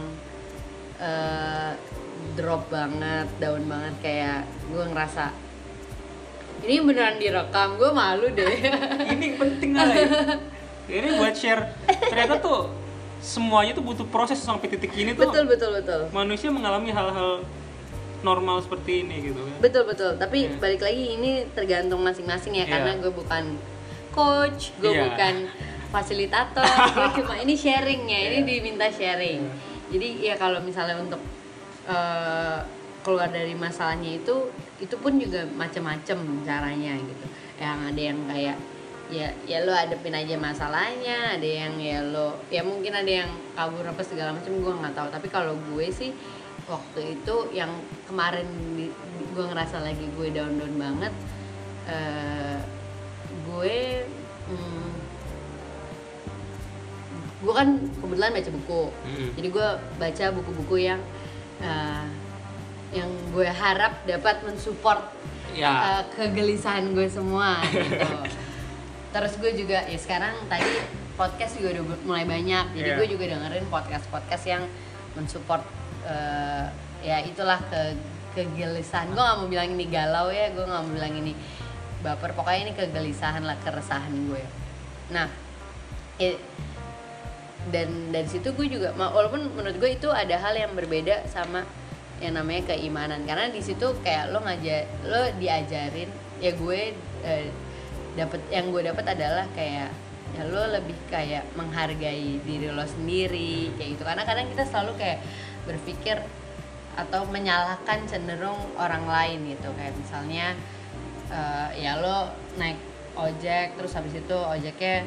drop banget, down banget, kayak gue ngerasa ini beneran direkam, gue malu deh. Ini penting lah ya. Ini buat share. Ternyata tuh semuanya tuh butuh proses sampai titik ini tuh. Betul. Manusia mengalami hal-hal normal seperti ini gitu. Betul. Tapi balik lagi ini tergantung masing-masing ya, karena gue bukan coach, gue bukan fasilitator, gue cuma ini sharing ya, ini diminta sharing. Jadi ya kalau misalnya untuk keluar dari masalahnya itu pun juga macam-macam caranya gitu. Yang ada yang kayak ya lo hadepin aja masalahnya, ada yang ya mungkin ada yang kabur apa segala macam, gue nggak tahu. Tapi kalau gue sih waktu itu yang kemarin gue ngerasa lagi gue down banget, gue gue kan kebetulan baca buku, jadi gue baca buku-buku yang gue harap dapat mensupport kegelisahan gue semua gitu. Terus gue juga ya sekarang tadi podcast juga udah mulai banyak, jadi gue juga dengerin podcast yang mensupport ya itulah kegelisahan. Gue nggak mau bilang ini galau ya, gue nggak mau bilang ini baper, pokoknya ini kegelisahan lah, keresahan gue. Nah dan dari situ gue juga, walaupun menurut gue itu ada hal yang berbeda sama yang namanya keimanan, karena di situ kayak lo diajarin ya, gue yang gue dapat adalah kayak ya lo lebih kayak menghargai diri lo sendiri kayak gitu, karena kadang kita selalu kayak berpikir atau menyalahkan cenderung orang lain gitu, kayak misalnya ya lo naik ojek terus habis itu ojeknya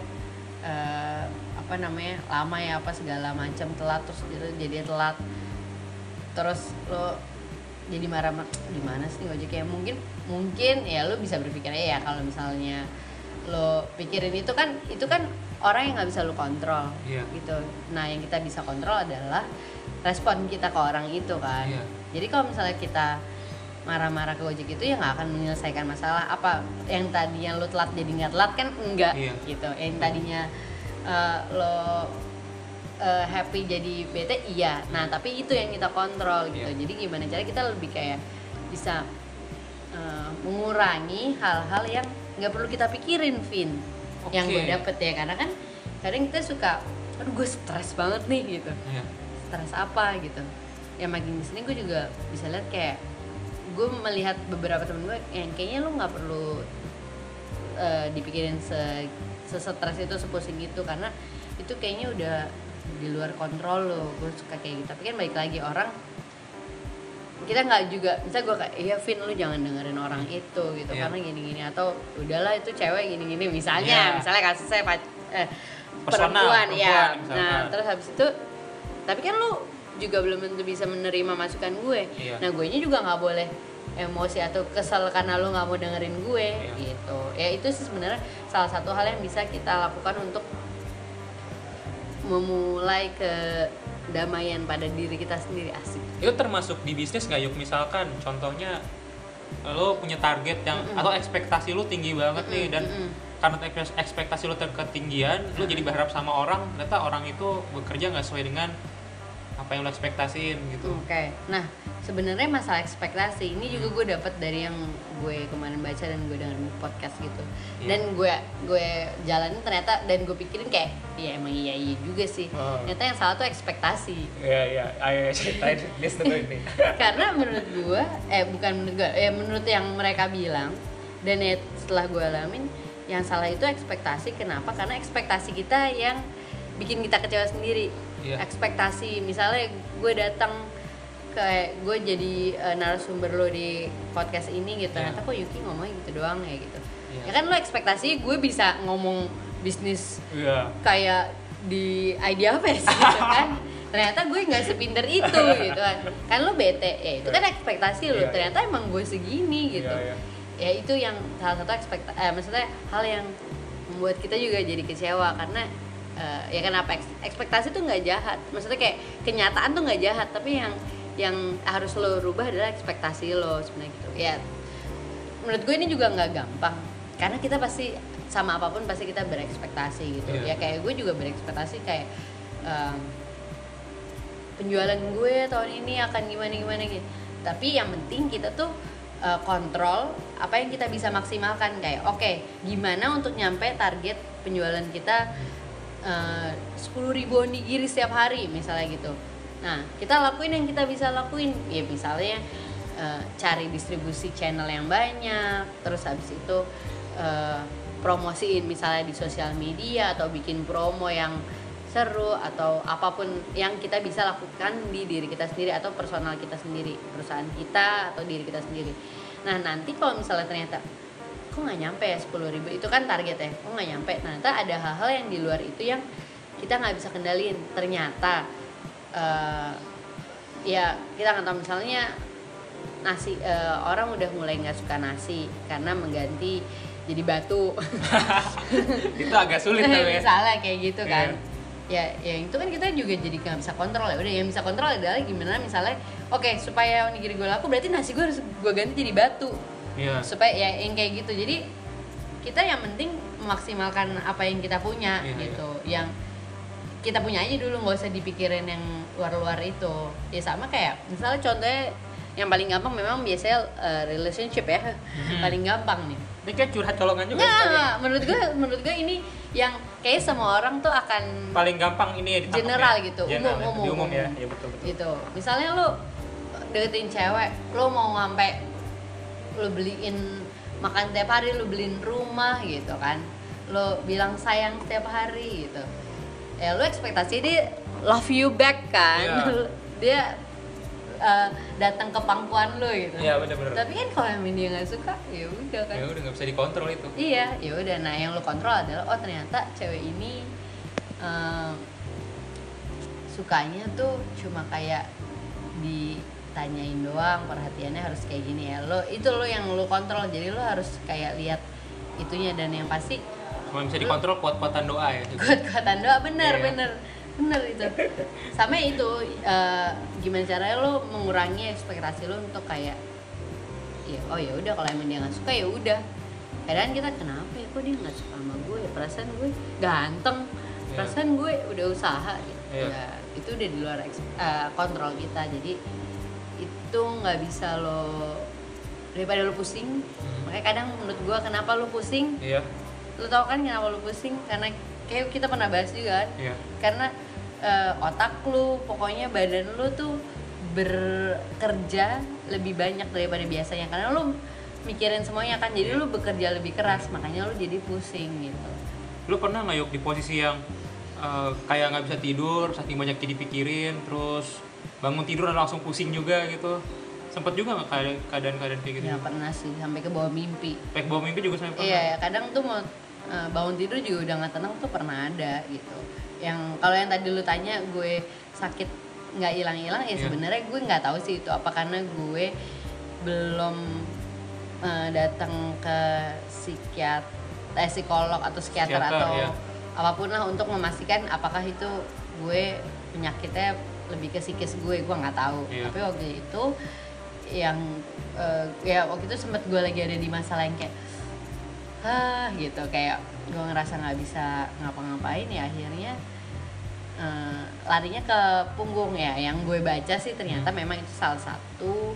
lama ya apa segala macam, telat terus jadi telat, terus lo jadi marah gimana sih ojeknya, mungkin ya lo bisa berpikir ya kalau misalnya lo pikirin itu kan orang yang nggak bisa lo kontrol gitu. Nah yang kita bisa kontrol adalah respon kita ke orang itu kan. Jadi kalau misalnya kita marah-marah ke ojek itu ya nggak akan menyelesaikan masalah. Apa yang tadinya lo telat jadi nggak telat kan enggak gitu. Yang tadinya lo happy jadi bete iya. Nah tapi itu yang kita kontrol gitu. Jadi gimana cara kita lebih kayak bisa mengurangi hal-hal yang nggak perlu kita pikirin, Vin. Yang gue dapet ya, karena kan kadang kita suka, aduh gue stres banget nih gitu. Stres apa gitu. Ya makin di sini gue juga bisa lihat kayak gue melihat beberapa temen gue yang kayaknya lo nggak perlu dipikirin sestres itu, sepusing itu, karena itu kayaknya udah di luar kontrol lo. Gue suka kayak gitu. Tapi kan balik lagi orang, kita nggak juga bisa gue kayak iya Vin lu jangan dengerin orang itu gitu karena gini-gini, atau udahlah itu cewek gini-gini misalnya kasusnya perempuan ya. Nah terus habis itu tapi kan lu juga belum tentu bisa menerima masukan gue. Nah gue nya juga nggak boleh emosi atau kesel karena lu nggak mau dengerin gue gitu. Ya itu sih sebenarnya salah satu hal yang bisa kita lakukan untuk memulai kedamaian pada diri kita sendiri. Asik. Itu termasuk di bisnis nggak Yuk? Misalkan contohnya lo punya target yang atau ekspektasi lo tinggi banget nih, dan karena ekspektasi lo ketinggian, lo jadi berharap sama orang, ternyata orang itu bekerja nggak sesuai dengan apa yang lo ekspektasiin gitu. Nah sebenarnya masalah ekspektasi ini juga gue dapat dari yang gue kemarin baca dan gue dengerin podcast gitu. Dan gue jalanin ternyata, dan gue pikirin kayak ya emang iya juga sih. Ternyata yang salah tuh ekspektasi. Ayo ceritain list dulu ini. Karena menurut gue menurut yang mereka bilang, dan ya setelah gue alamin, yang salah itu ekspektasi. Kenapa? Karena ekspektasi kita yang bikin kita kecewa sendiri. Ekspektasi misalnya gue datang kayak gue jadi narasumber lo di podcast ini gitu, ternyata kok Yuki ngomongnya gitu doang ya gitu. Ya kan lo ekspektasi gue bisa ngomong bisnis kayak di idea apa ya sih gitu kan. Ternyata gue nggak sepinter itu gitu kan lo bete ya, itu kan ekspektasi lo. Ternyata emang gue segini gitu. Ya itu yang salah satu maksudnya hal yang membuat kita juga jadi kecewa, karena ya kenapa ekspektasi tuh nggak jahat, maksudnya kayak kenyataan tuh nggak jahat, tapi yang harus lo rubah adalah ekspektasi lo sebenarnya gitu. Ya menurut gue ini juga nggak gampang, karena kita pasti sama apapun pasti kita berekspektasi gitu. Ya kayak gue juga berekspektasi kayak penjualan gue tahun ini akan gimana gitu. Tapi yang penting kita tuh kontrol apa yang kita bisa maksimalkan, kayak gimana untuk nyampe target penjualan kita 10.000 onigiri setiap hari misalnya gitu. Nah kita lakuin yang kita bisa lakuin, ya misalnya cari distribusi channel yang banyak, terus habis itu promosiin misalnya di sosial media, atau bikin promo yang seru, atau apapun yang kita bisa lakukan di diri kita sendiri atau personal kita sendiri, perusahaan kita atau diri kita sendiri. Nah nanti kalau misalnya ternyata kok nggak nyampe ya 10.000, itu kan target ya, kok nggak nyampe, ternyata ada hal-hal yang di luar itu yang kita nggak bisa kendalin. Ternyata ya kita nggak tahu, misalnya nasi, orang udah mulai nggak suka nasi karena mengganti jadi batu. Itu agak sulit tapi misalnya kayak gitu kan. ya itu kan kita juga jadi nggak bisa kontrol ya. Udah yang bisa kontrol adalah gimana misalnya oke, supaya onigiri gue laku berarti nasi gue harus gue ganti jadi batu. Iya. Supaya ya yang kayak gitu. Jadi kita yang penting memaksimalkan apa yang kita punya gitu. Yang kita punya aja dulu, nggak usah dipikirin yang luar-luar itu. Ya sama kayak misalnya contohnya yang paling gampang memang biasanya relationship ya. Paling gampang nih. Ini kayak curhat colongan juga. Nah, menurut gue ini yang kayak semua orang tuh akan paling gampang ini ya general gitu, umum ya. Ya betul. Gitu. Misalnya lu deketin cewek, lu mau ngampe lu beliin makan tiap hari, lu beliin rumah gitu kan. Lu bilang sayang setiap hari gitu. Ya lu ekspektasi dia love you back kan. Yeah. Dia datang ke pangkuan lu gitu. Iya, benar-benar. Tapi kan kalau yang dia nggak suka, ya udah kan. Ya udah nggak bisa dikontrol itu. Iya, ya udah. Nah, yang lu kontrol adalah oh ternyata cewek ini sukanya tuh cuma kayak ditanyain doang, perhatiannya harus kayak gini ya. Itu lo yang lu kontrol. Jadi lo harus kayak lihat itunya, dan yang pasti cuma bisa dikontrol kuat-kuatan doa ya. Kuat-kuatan doa, bener itu. Sama itu gimana caranya lo mengurangi ekspektasi lo untuk kayak ya udah kalau emang dia nggak suka ya udah. Kadang kita kenapa ya kok dia nggak suka sama gue, perasaan gue ganteng, perasaan gue udah usaha gitu. Ya, itu udah di luar kontrol kita. Jadi itu nggak bisa lo, daripada lo pusing. Makanya kadang menurut gue kenapa lo pusing, lo tau kan kenapa lo pusing? Karena kayak kita pernah bahas juga kan. Karena otak lu, pokoknya badan lu tuh bekerja lebih banyak daripada biasanya karena lu mikirin semuanya kan. Jadi lu bekerja lebih keras, makanya lu jadi pusing gitu. Lu pernah nggak Yuk di posisi yang kayak nggak bisa tidur saking banyak dipikirin, terus bangun tidur dan langsung pusing juga gitu? Sempet juga nggak keadaan-keadaan kayak gitu? Ya pernah sih, sampai ke bawah mimpi. Sampai ke bawah mimpi juga sampai pernah? Iya, kadang tuh mau bangun tidur juga udah nggak tenang tuh pernah ada gitu. Yang kalau yang tadi lu tanya gue sakit nggak hilang-hilang ya sebenarnya gue nggak tahu sih itu apa karena gue belum datang ke psikolog atau psikiater atau apapun lah untuk memastikan apakah itu gue penyakitnya lebih ke psikis gue nggak tahu. Tapi waktu itu yang waktu itu sempat gue lagi ada di masalah yang kayak gitu, kayak gue ngerasa nggak bisa ngapa-ngapain ya akhirnya larinya ke punggung ya. Yang gue baca sih ternyata memang itu salah satu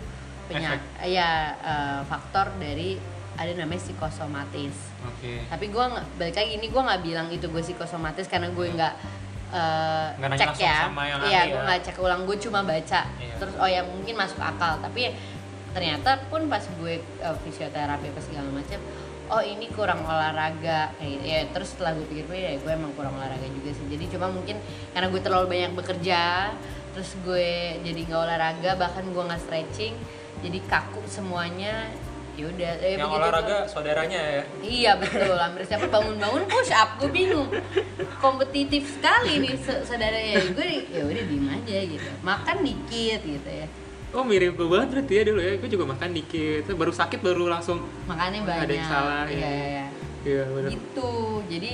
faktor dari ada namanya psikosomatis. Tapi gue balik lagi ini gue nggak bilang itu gue psikosomatis karena gue nggak cek ya. Iya, gue nggak cek ulang, gue cuma baca. Terus yang mungkin masuk akal. Tapi ternyata pun pas gue fisioterapi apa segala macam, ini kurang olahraga kayak gitu ya. Terus setelah gue pikir-pikir ya gue emang kurang olahraga juga sih. Jadi cuma mungkin karena gue terlalu banyak bekerja, terus gue jadi nggak olahraga, bahkan gue nggak stretching, jadi kaku semuanya. Ya udah yang olahraga tuh, saudaranya ya. Iya betul, hampir siapa bangun-bangun push up, gue bingung. Kompetitif sekali nih saudaranya. Gue ya udah diem aja gitu, makan dikit gitu ya. Oh mirip gue banget berarti ya dulu ya, gue juga makan dikit, baru sakit baru langsung makannya banyak. Ada yang salah Iya benar. Gitu, jadi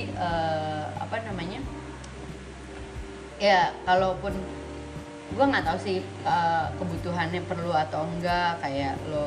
ya kalaupun gue nggak tahu sih kebutuhannya perlu atau enggak, kayak lo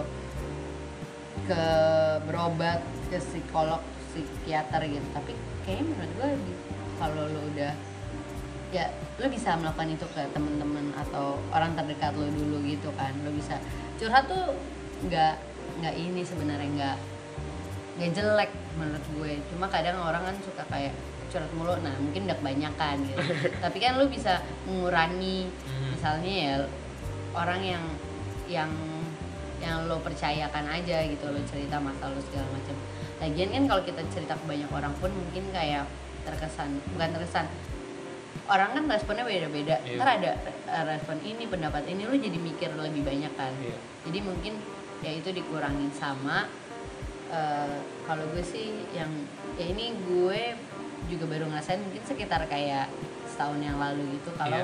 berobat ke psikolog, psikiater gitu. Tapi kayaknya menurut gue kalau lo udah ya lo bisa melakukan itu ke teman-teman atau orang terdekat lo dulu gitu kan. Lo bisa curhat tuh nggak ini sebenarnya nggak jelek menurut gue. Cuma kadang orang kan suka kayak curhat mulu, nah mungkin udah kebanyakan gitu. Tapi kan lo bisa mengurangi, misalnya ya orang yang lo percayakan aja gitu, lo cerita masalah lo segala macam. Lagian kan kalau kita cerita ke banyak orang pun mungkin kayak bukan terkesan, orang kan responnya beda-beda. Ntar ada respon ini, pendapat ini, lo jadi mikir lebih banyak kan. Jadi mungkin ya itu dikurangin. Sama kalau gue sih yang ya ini gue juga baru ngerasain mungkin sekitar kayak setahun yang lalu gitu, kalau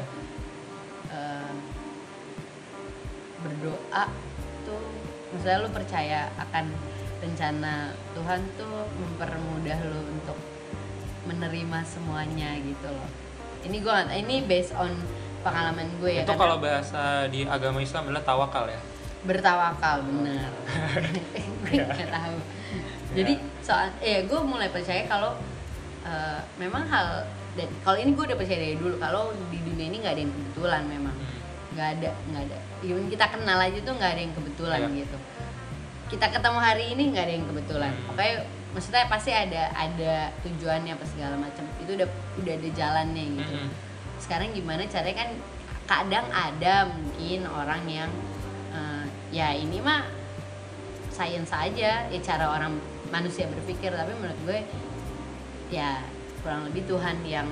berdoa tuh, misalnya lu percaya akan rencana Tuhan tuh mempermudah lu untuk menerima semuanya gitu loh. ini based on pengalaman gue ya. Itu kalau bahasa di agama Islam adalah tawakal ya. Bertawakal, benar. Gue nggak tahu. Jadi gue mulai percaya kalau memang dan kalau ini gue udah percaya dari dulu kalau di dunia ini nggak ada yang kebetulan memang. Nggak ada. Even kita kenal aja tuh nggak ada yang kebetulan gitu. Kita ketemu hari ini nggak ada yang kebetulan. Pokoknya maksudnya pasti ada tujuannya apa segala macam. Itu udah ada jalannya gitu. Sekarang gimana caranya kan kadang ada mungkin orang yang ya ini mah sains aja ya cara orang manusia berpikir, tapi menurut gue ya kurang lebih Tuhan yang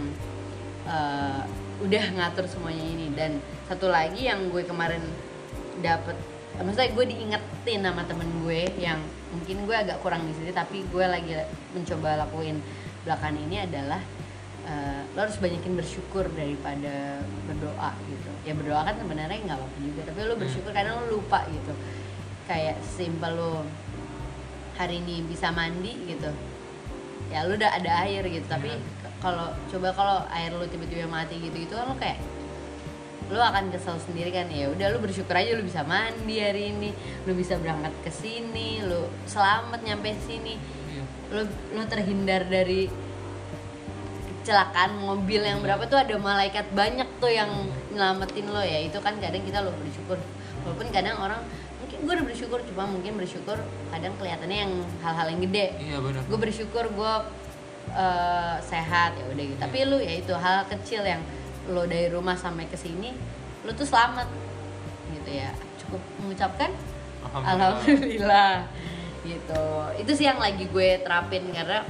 udah ngatur semuanya ini. Dan satu lagi yang gue kemarin dapet, maksudnya gue diingetin sama temen gue yang mungkin gue agak kurang di sini tapi gue lagi mencoba lakuin belakangan ini adalah lo harus banyakin bersyukur daripada berdoa gitu. Ya berdoa kan sebenarnya nggak apa-apa juga, tapi lo bersyukur karena lo lupa gitu. Kayak simpel lo hari ini bisa mandi gitu, ya lo udah ada air gitu. Tapi kalau air lo tiba-tiba mati gitu kan lo kayak lo akan kesel sendiri kan. Ya udah lo bersyukur aja lo bisa mandi hari ini, lo bisa berangkat ke sini, lo selamat nyampe sini, lo terhindar dari kecelakaan mobil yang berapa tuh ada malaikat banyak tuh yang nyelamatin lo. Ya itu kan kadang kita lo bersyukur, walaupun kadang orang mungkin gue udah bersyukur cuma mungkin bersyukur kadang kelihatannya yang hal-hal yang gede. Iya benar. Gue bersyukur gue sehat ya udah gitu. Tapi lo ya itu hal kecil yang lo dari rumah sampai ke sini lo tuh selamat gitu ya, cukup mengucapkan alhamdulillah gitu. Itu sih yang lagi gue terapin karena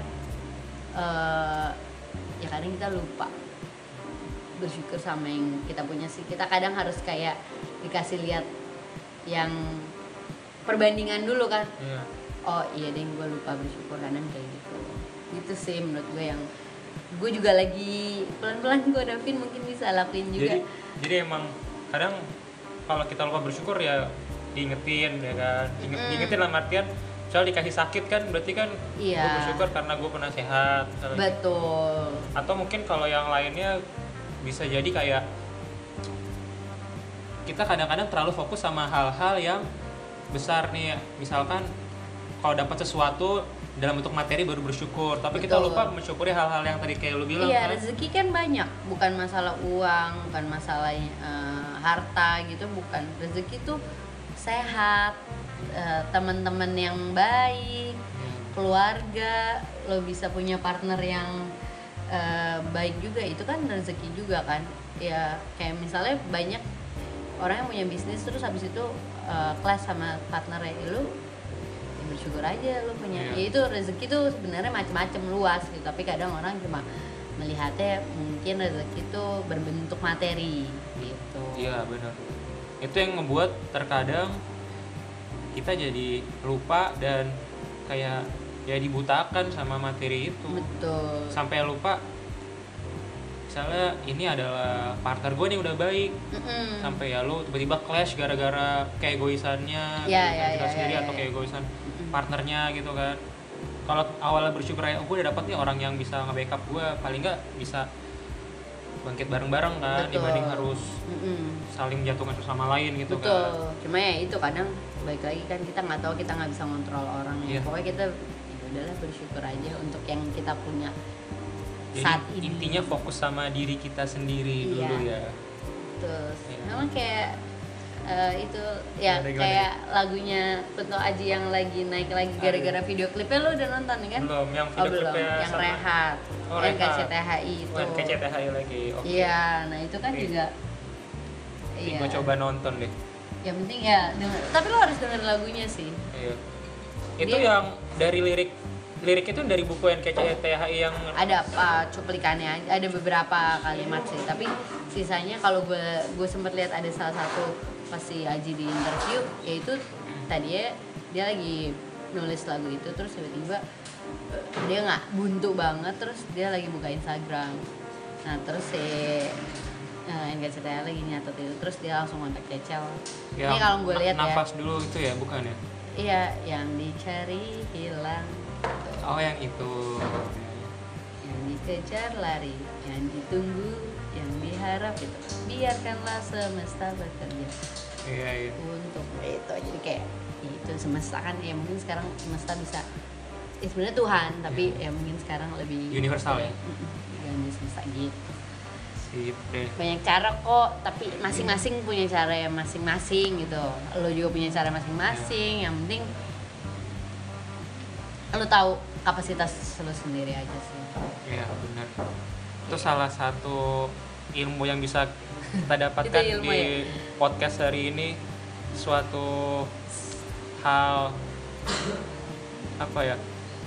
ya kadang kita lupa bersyukur sama yang kita punya sih. Kita kadang harus kayak dikasih lihat yang perbandingan dulu kan. Oh iya deh gue lupa bersyukur kadang kayak gitu. Itu sih menurut gue yang gue juga lagi pelan-pelan gue Davin mungkin bisa lakuin juga. Jadi emang kadang kalau kita lupa bersyukur ya diingetin ya kan. Diingetin dalam artian soal dikasih sakit kan berarti kan gue bersyukur karena gue pernah sehat. Betul. Atau mungkin kalau yang lainnya bisa jadi kayak kita kadang-kadang terlalu fokus sama hal-hal yang besar nih. Misalkan kalau dapat sesuatu dalam bentuk materi baru bersyukur, tapi kita lupa mensyukuri hal-hal yang tadi kayak lu bilang. Iya, kan? Rezeki kan banyak, bukan masalah uang, bukan masalah harta gitu, bukan. Rezeki tuh sehat, teman-teman yang baik, keluarga, lo bisa punya partner yang baik juga, itu kan rezeki juga kan. Ya kayak misalnya banyak orang yang punya bisnis terus habis itu clash sama partnernya, lo ya bersyukur aja lo punya. Ya itu rezeki tuh sebenarnya macam-macam luas gitu, tapi kadang orang cuma melihatnya mungkin rezeki tuh berbentuk materi gitu. Iya benar. Itu yang membuat terkadang kita jadi lupa dan kayak ya dibutakan sama materi itu. Betul. Sampai lupa misalnya ini adalah partner gue nih udah baik. Sampai ya lu tiba-tiba clash gara-gara keegoisannya sendiri atau keegoisan partnernya gitu kan. Kalau awalnya bersyukur ya gue udah dapat nih orang yang bisa nge-backup gue, paling nggak bisa bangkit bareng-bareng kan. Betul. Dibanding harus saling menjatuhkan satu sama lain gitu. Betul. Kan. Cuma ya itu kadang balik lagi kan kita nggak tahu, kita nggak bisa ngontrol orang ya. Pokoknya kita ya udahlah bersyukur aja untuk yang kita punya. Jadi saat ini intinya fokus sama diri kita sendiri dulu ya. Terus memang kayak itu ya kayak lagunya Kunto Aji yang lagi naik lagi gara-gara video klipnya lo udah nonton kan? Belum, yang video klipnya yang sama Rehat. NKCTHI itu. NKCTHI lagi. Okay. Iya, nah itu kan juga. Iya. Gue coba nonton deh. Yang penting ya denger, tapi lo harus denger lagunya sih. Iya. Itu yang dari lirik itu dari buku NKCTHI yang ada apa cuplikannya aja, ada beberapa kalimat sih, tapi sisanya kalau gue sempat lihat ada salah satu pas si Aji di interview, yaitu tadinya dia lagi nulis lagu itu terus tiba-tiba dia nggak buntu banget, terus dia lagi buka Instagram, nah terus si NKCTHI lagi nyatet itu, terus dia langsung kontak Cecel. Ini kalau gue lihat ya nafas dulu itu ya bukan ya? Iya, yang dicari hilang. Oh yang itu. Yang kejar lari, yang ditunggu, yang diharap itu. Biarkanlah semesta bekerja. Iya. Untuk itu jadi kayak itu semesta kan ya mungkin sekarang semesta bisa sebenarnya Tuhan tapi ya mungkin sekarang lebih universal ya. Dengan semesta gitu. Sip deh. Banyak cara kok, tapi masing-masing punya cara yang masing-masing gitu. Lo juga punya cara masing-masing. Yang penting lo tahu kapasitas lo sendiri aja sih. Iya benar. Itu salah satu ilmu yang bisa kita dapatkan ilmu, di podcast hari ini. Suatu hal apa ya?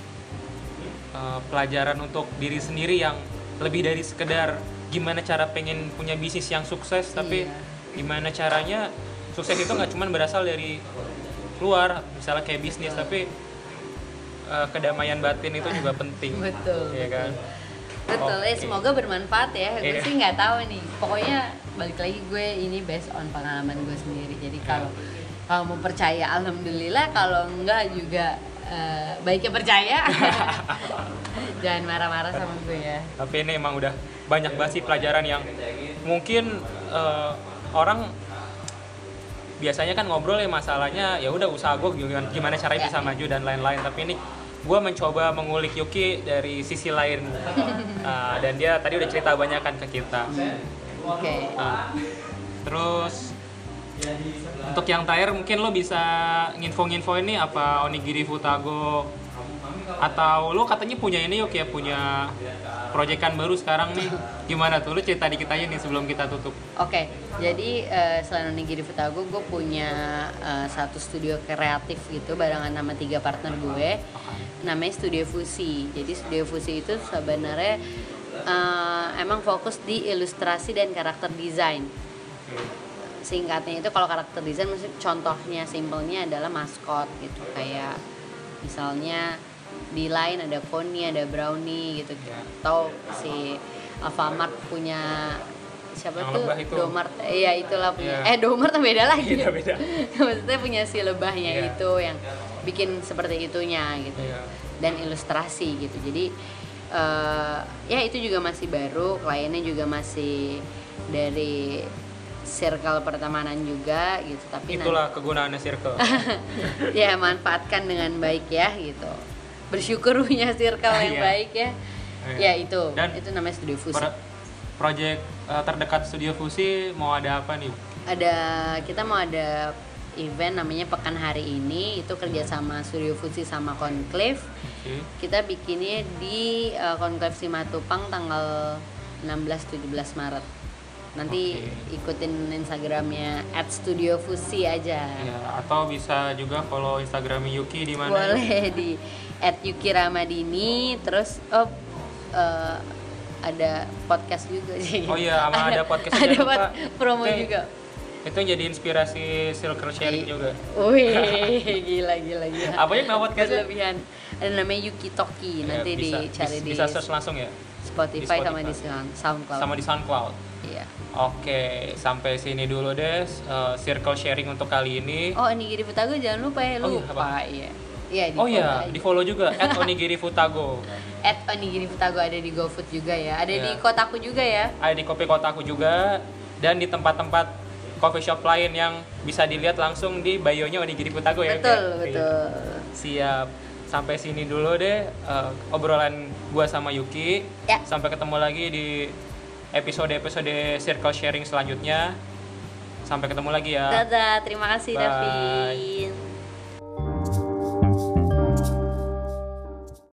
Pelajaran untuk diri sendiri yang lebih dari sekedar gimana cara pengen punya bisnis yang sukses, tapi gimana caranya sukses itu nggak cuma berasal dari luar, misalnya kayak bisnis, tapi kedamaian batin itu juga penting. Betul. Iya kan? Betul. Okay. Semoga bermanfaat ya. Gue sih nggak tahu nih. Pokoknya balik lagi gue ini based on pengalaman gue sendiri. Jadi kalau mau percaya alhamdulillah, kalau enggak juga baiknya percaya. Jangan marah-marah sama gue ya. Tapi ini emang udah banyak banget sih pelajaran yang mungkin orang biasanya kan ngobrol ya masalahnya ya udah usaha gue gimana caranya bisa maju dan lain-lain, tapi ini gue mencoba mengulik Yuki dari sisi lain. Dan dia tadi udah cerita banyak kan ke kita. Oke. Terus untuk yang terakhir mungkin lo bisa nginfo ini apa Onigiri Futago, atau lo katanya punya ini yuk ya, punya proyekan baru sekarang nih, gimana tuh? Lo cerita dikit aja nih sebelum kita tutup. Oke, jadi selain Onigiri Futago, gue punya satu studio kreatif gitu barengan sama 3 partner gue, namanya Studio Fusi. Jadi Studio Fusi itu sebenarnya emang fokus di ilustrasi dan karakter desain. Singkatnya itu kalau karakter desain, maksudnya contohnya simpelnya adalah maskot gitu, kayak misalnya di Line ada Connie, ada Brownie gitu. Atau si Alfamart punya siapa yang tuh Domart, iya itulah punya. Domart beda lagi. Beda. Maksudnya punya si lebahnya itu yang bikin seperti itunya gitu. Dan ilustrasi gitu. Jadi ya itu juga masih baru, kliennya juga masih dari circle pertemanan juga gitu, tapi itulah kegunaannya circle. Ya manfaatkan dengan baik ya gitu, bersyukur punya circle yang baik ya. Ya itu. Dan itu namanya Studio Fusi. Project terdekat Studio Fusi mau ada apa nih? Kita mau ada event namanya Pekan Hari Ini, itu kerjasama Studio Fusi sama Conclave. Kita bikinnya di Conclave Simatupang tanggal 16-17 Maret. Nanti ikutin Instagramnya @studiofusi aja. Ya, atau bisa juga follow Instagramnya Yuki di mana? Boleh di @yukiramadini. Terus ada podcast juga sih. Oh iya, sama ada podcast ada promo juga. Itu jadi inspirasi circle sharing juga. Wih, gila. Apa yang nama podcastnya? Berlebihan. Ada namanya Yuki Toki. Nanti dicari di bisa search langsung ya. Spotify sama di SoundCloud. Sama di SoundCloud. Iya. Oke, sampai sini dulu deh circle sharing untuk kali ini. Oh, Onigiri Futago jangan lupa ya, lupa. Iya. Di follow juga @Onigiri Futago. @Onigiri Futago ada di GoFood juga ya. Ada di Kotaku juga ya. Ada di Kopi Kotaku juga, dan di tempat-tempat coffee shop lain yang bisa dilihat langsung di bio-nya Onigiri Futago ya. Betul. Siap. Sampai sini dulu deh obrolan gua sama Yuki. Ya. Sampai ketemu lagi di episode circle sharing selanjutnya. Sampai ketemu lagi ya. Dadah, terima kasih Davin.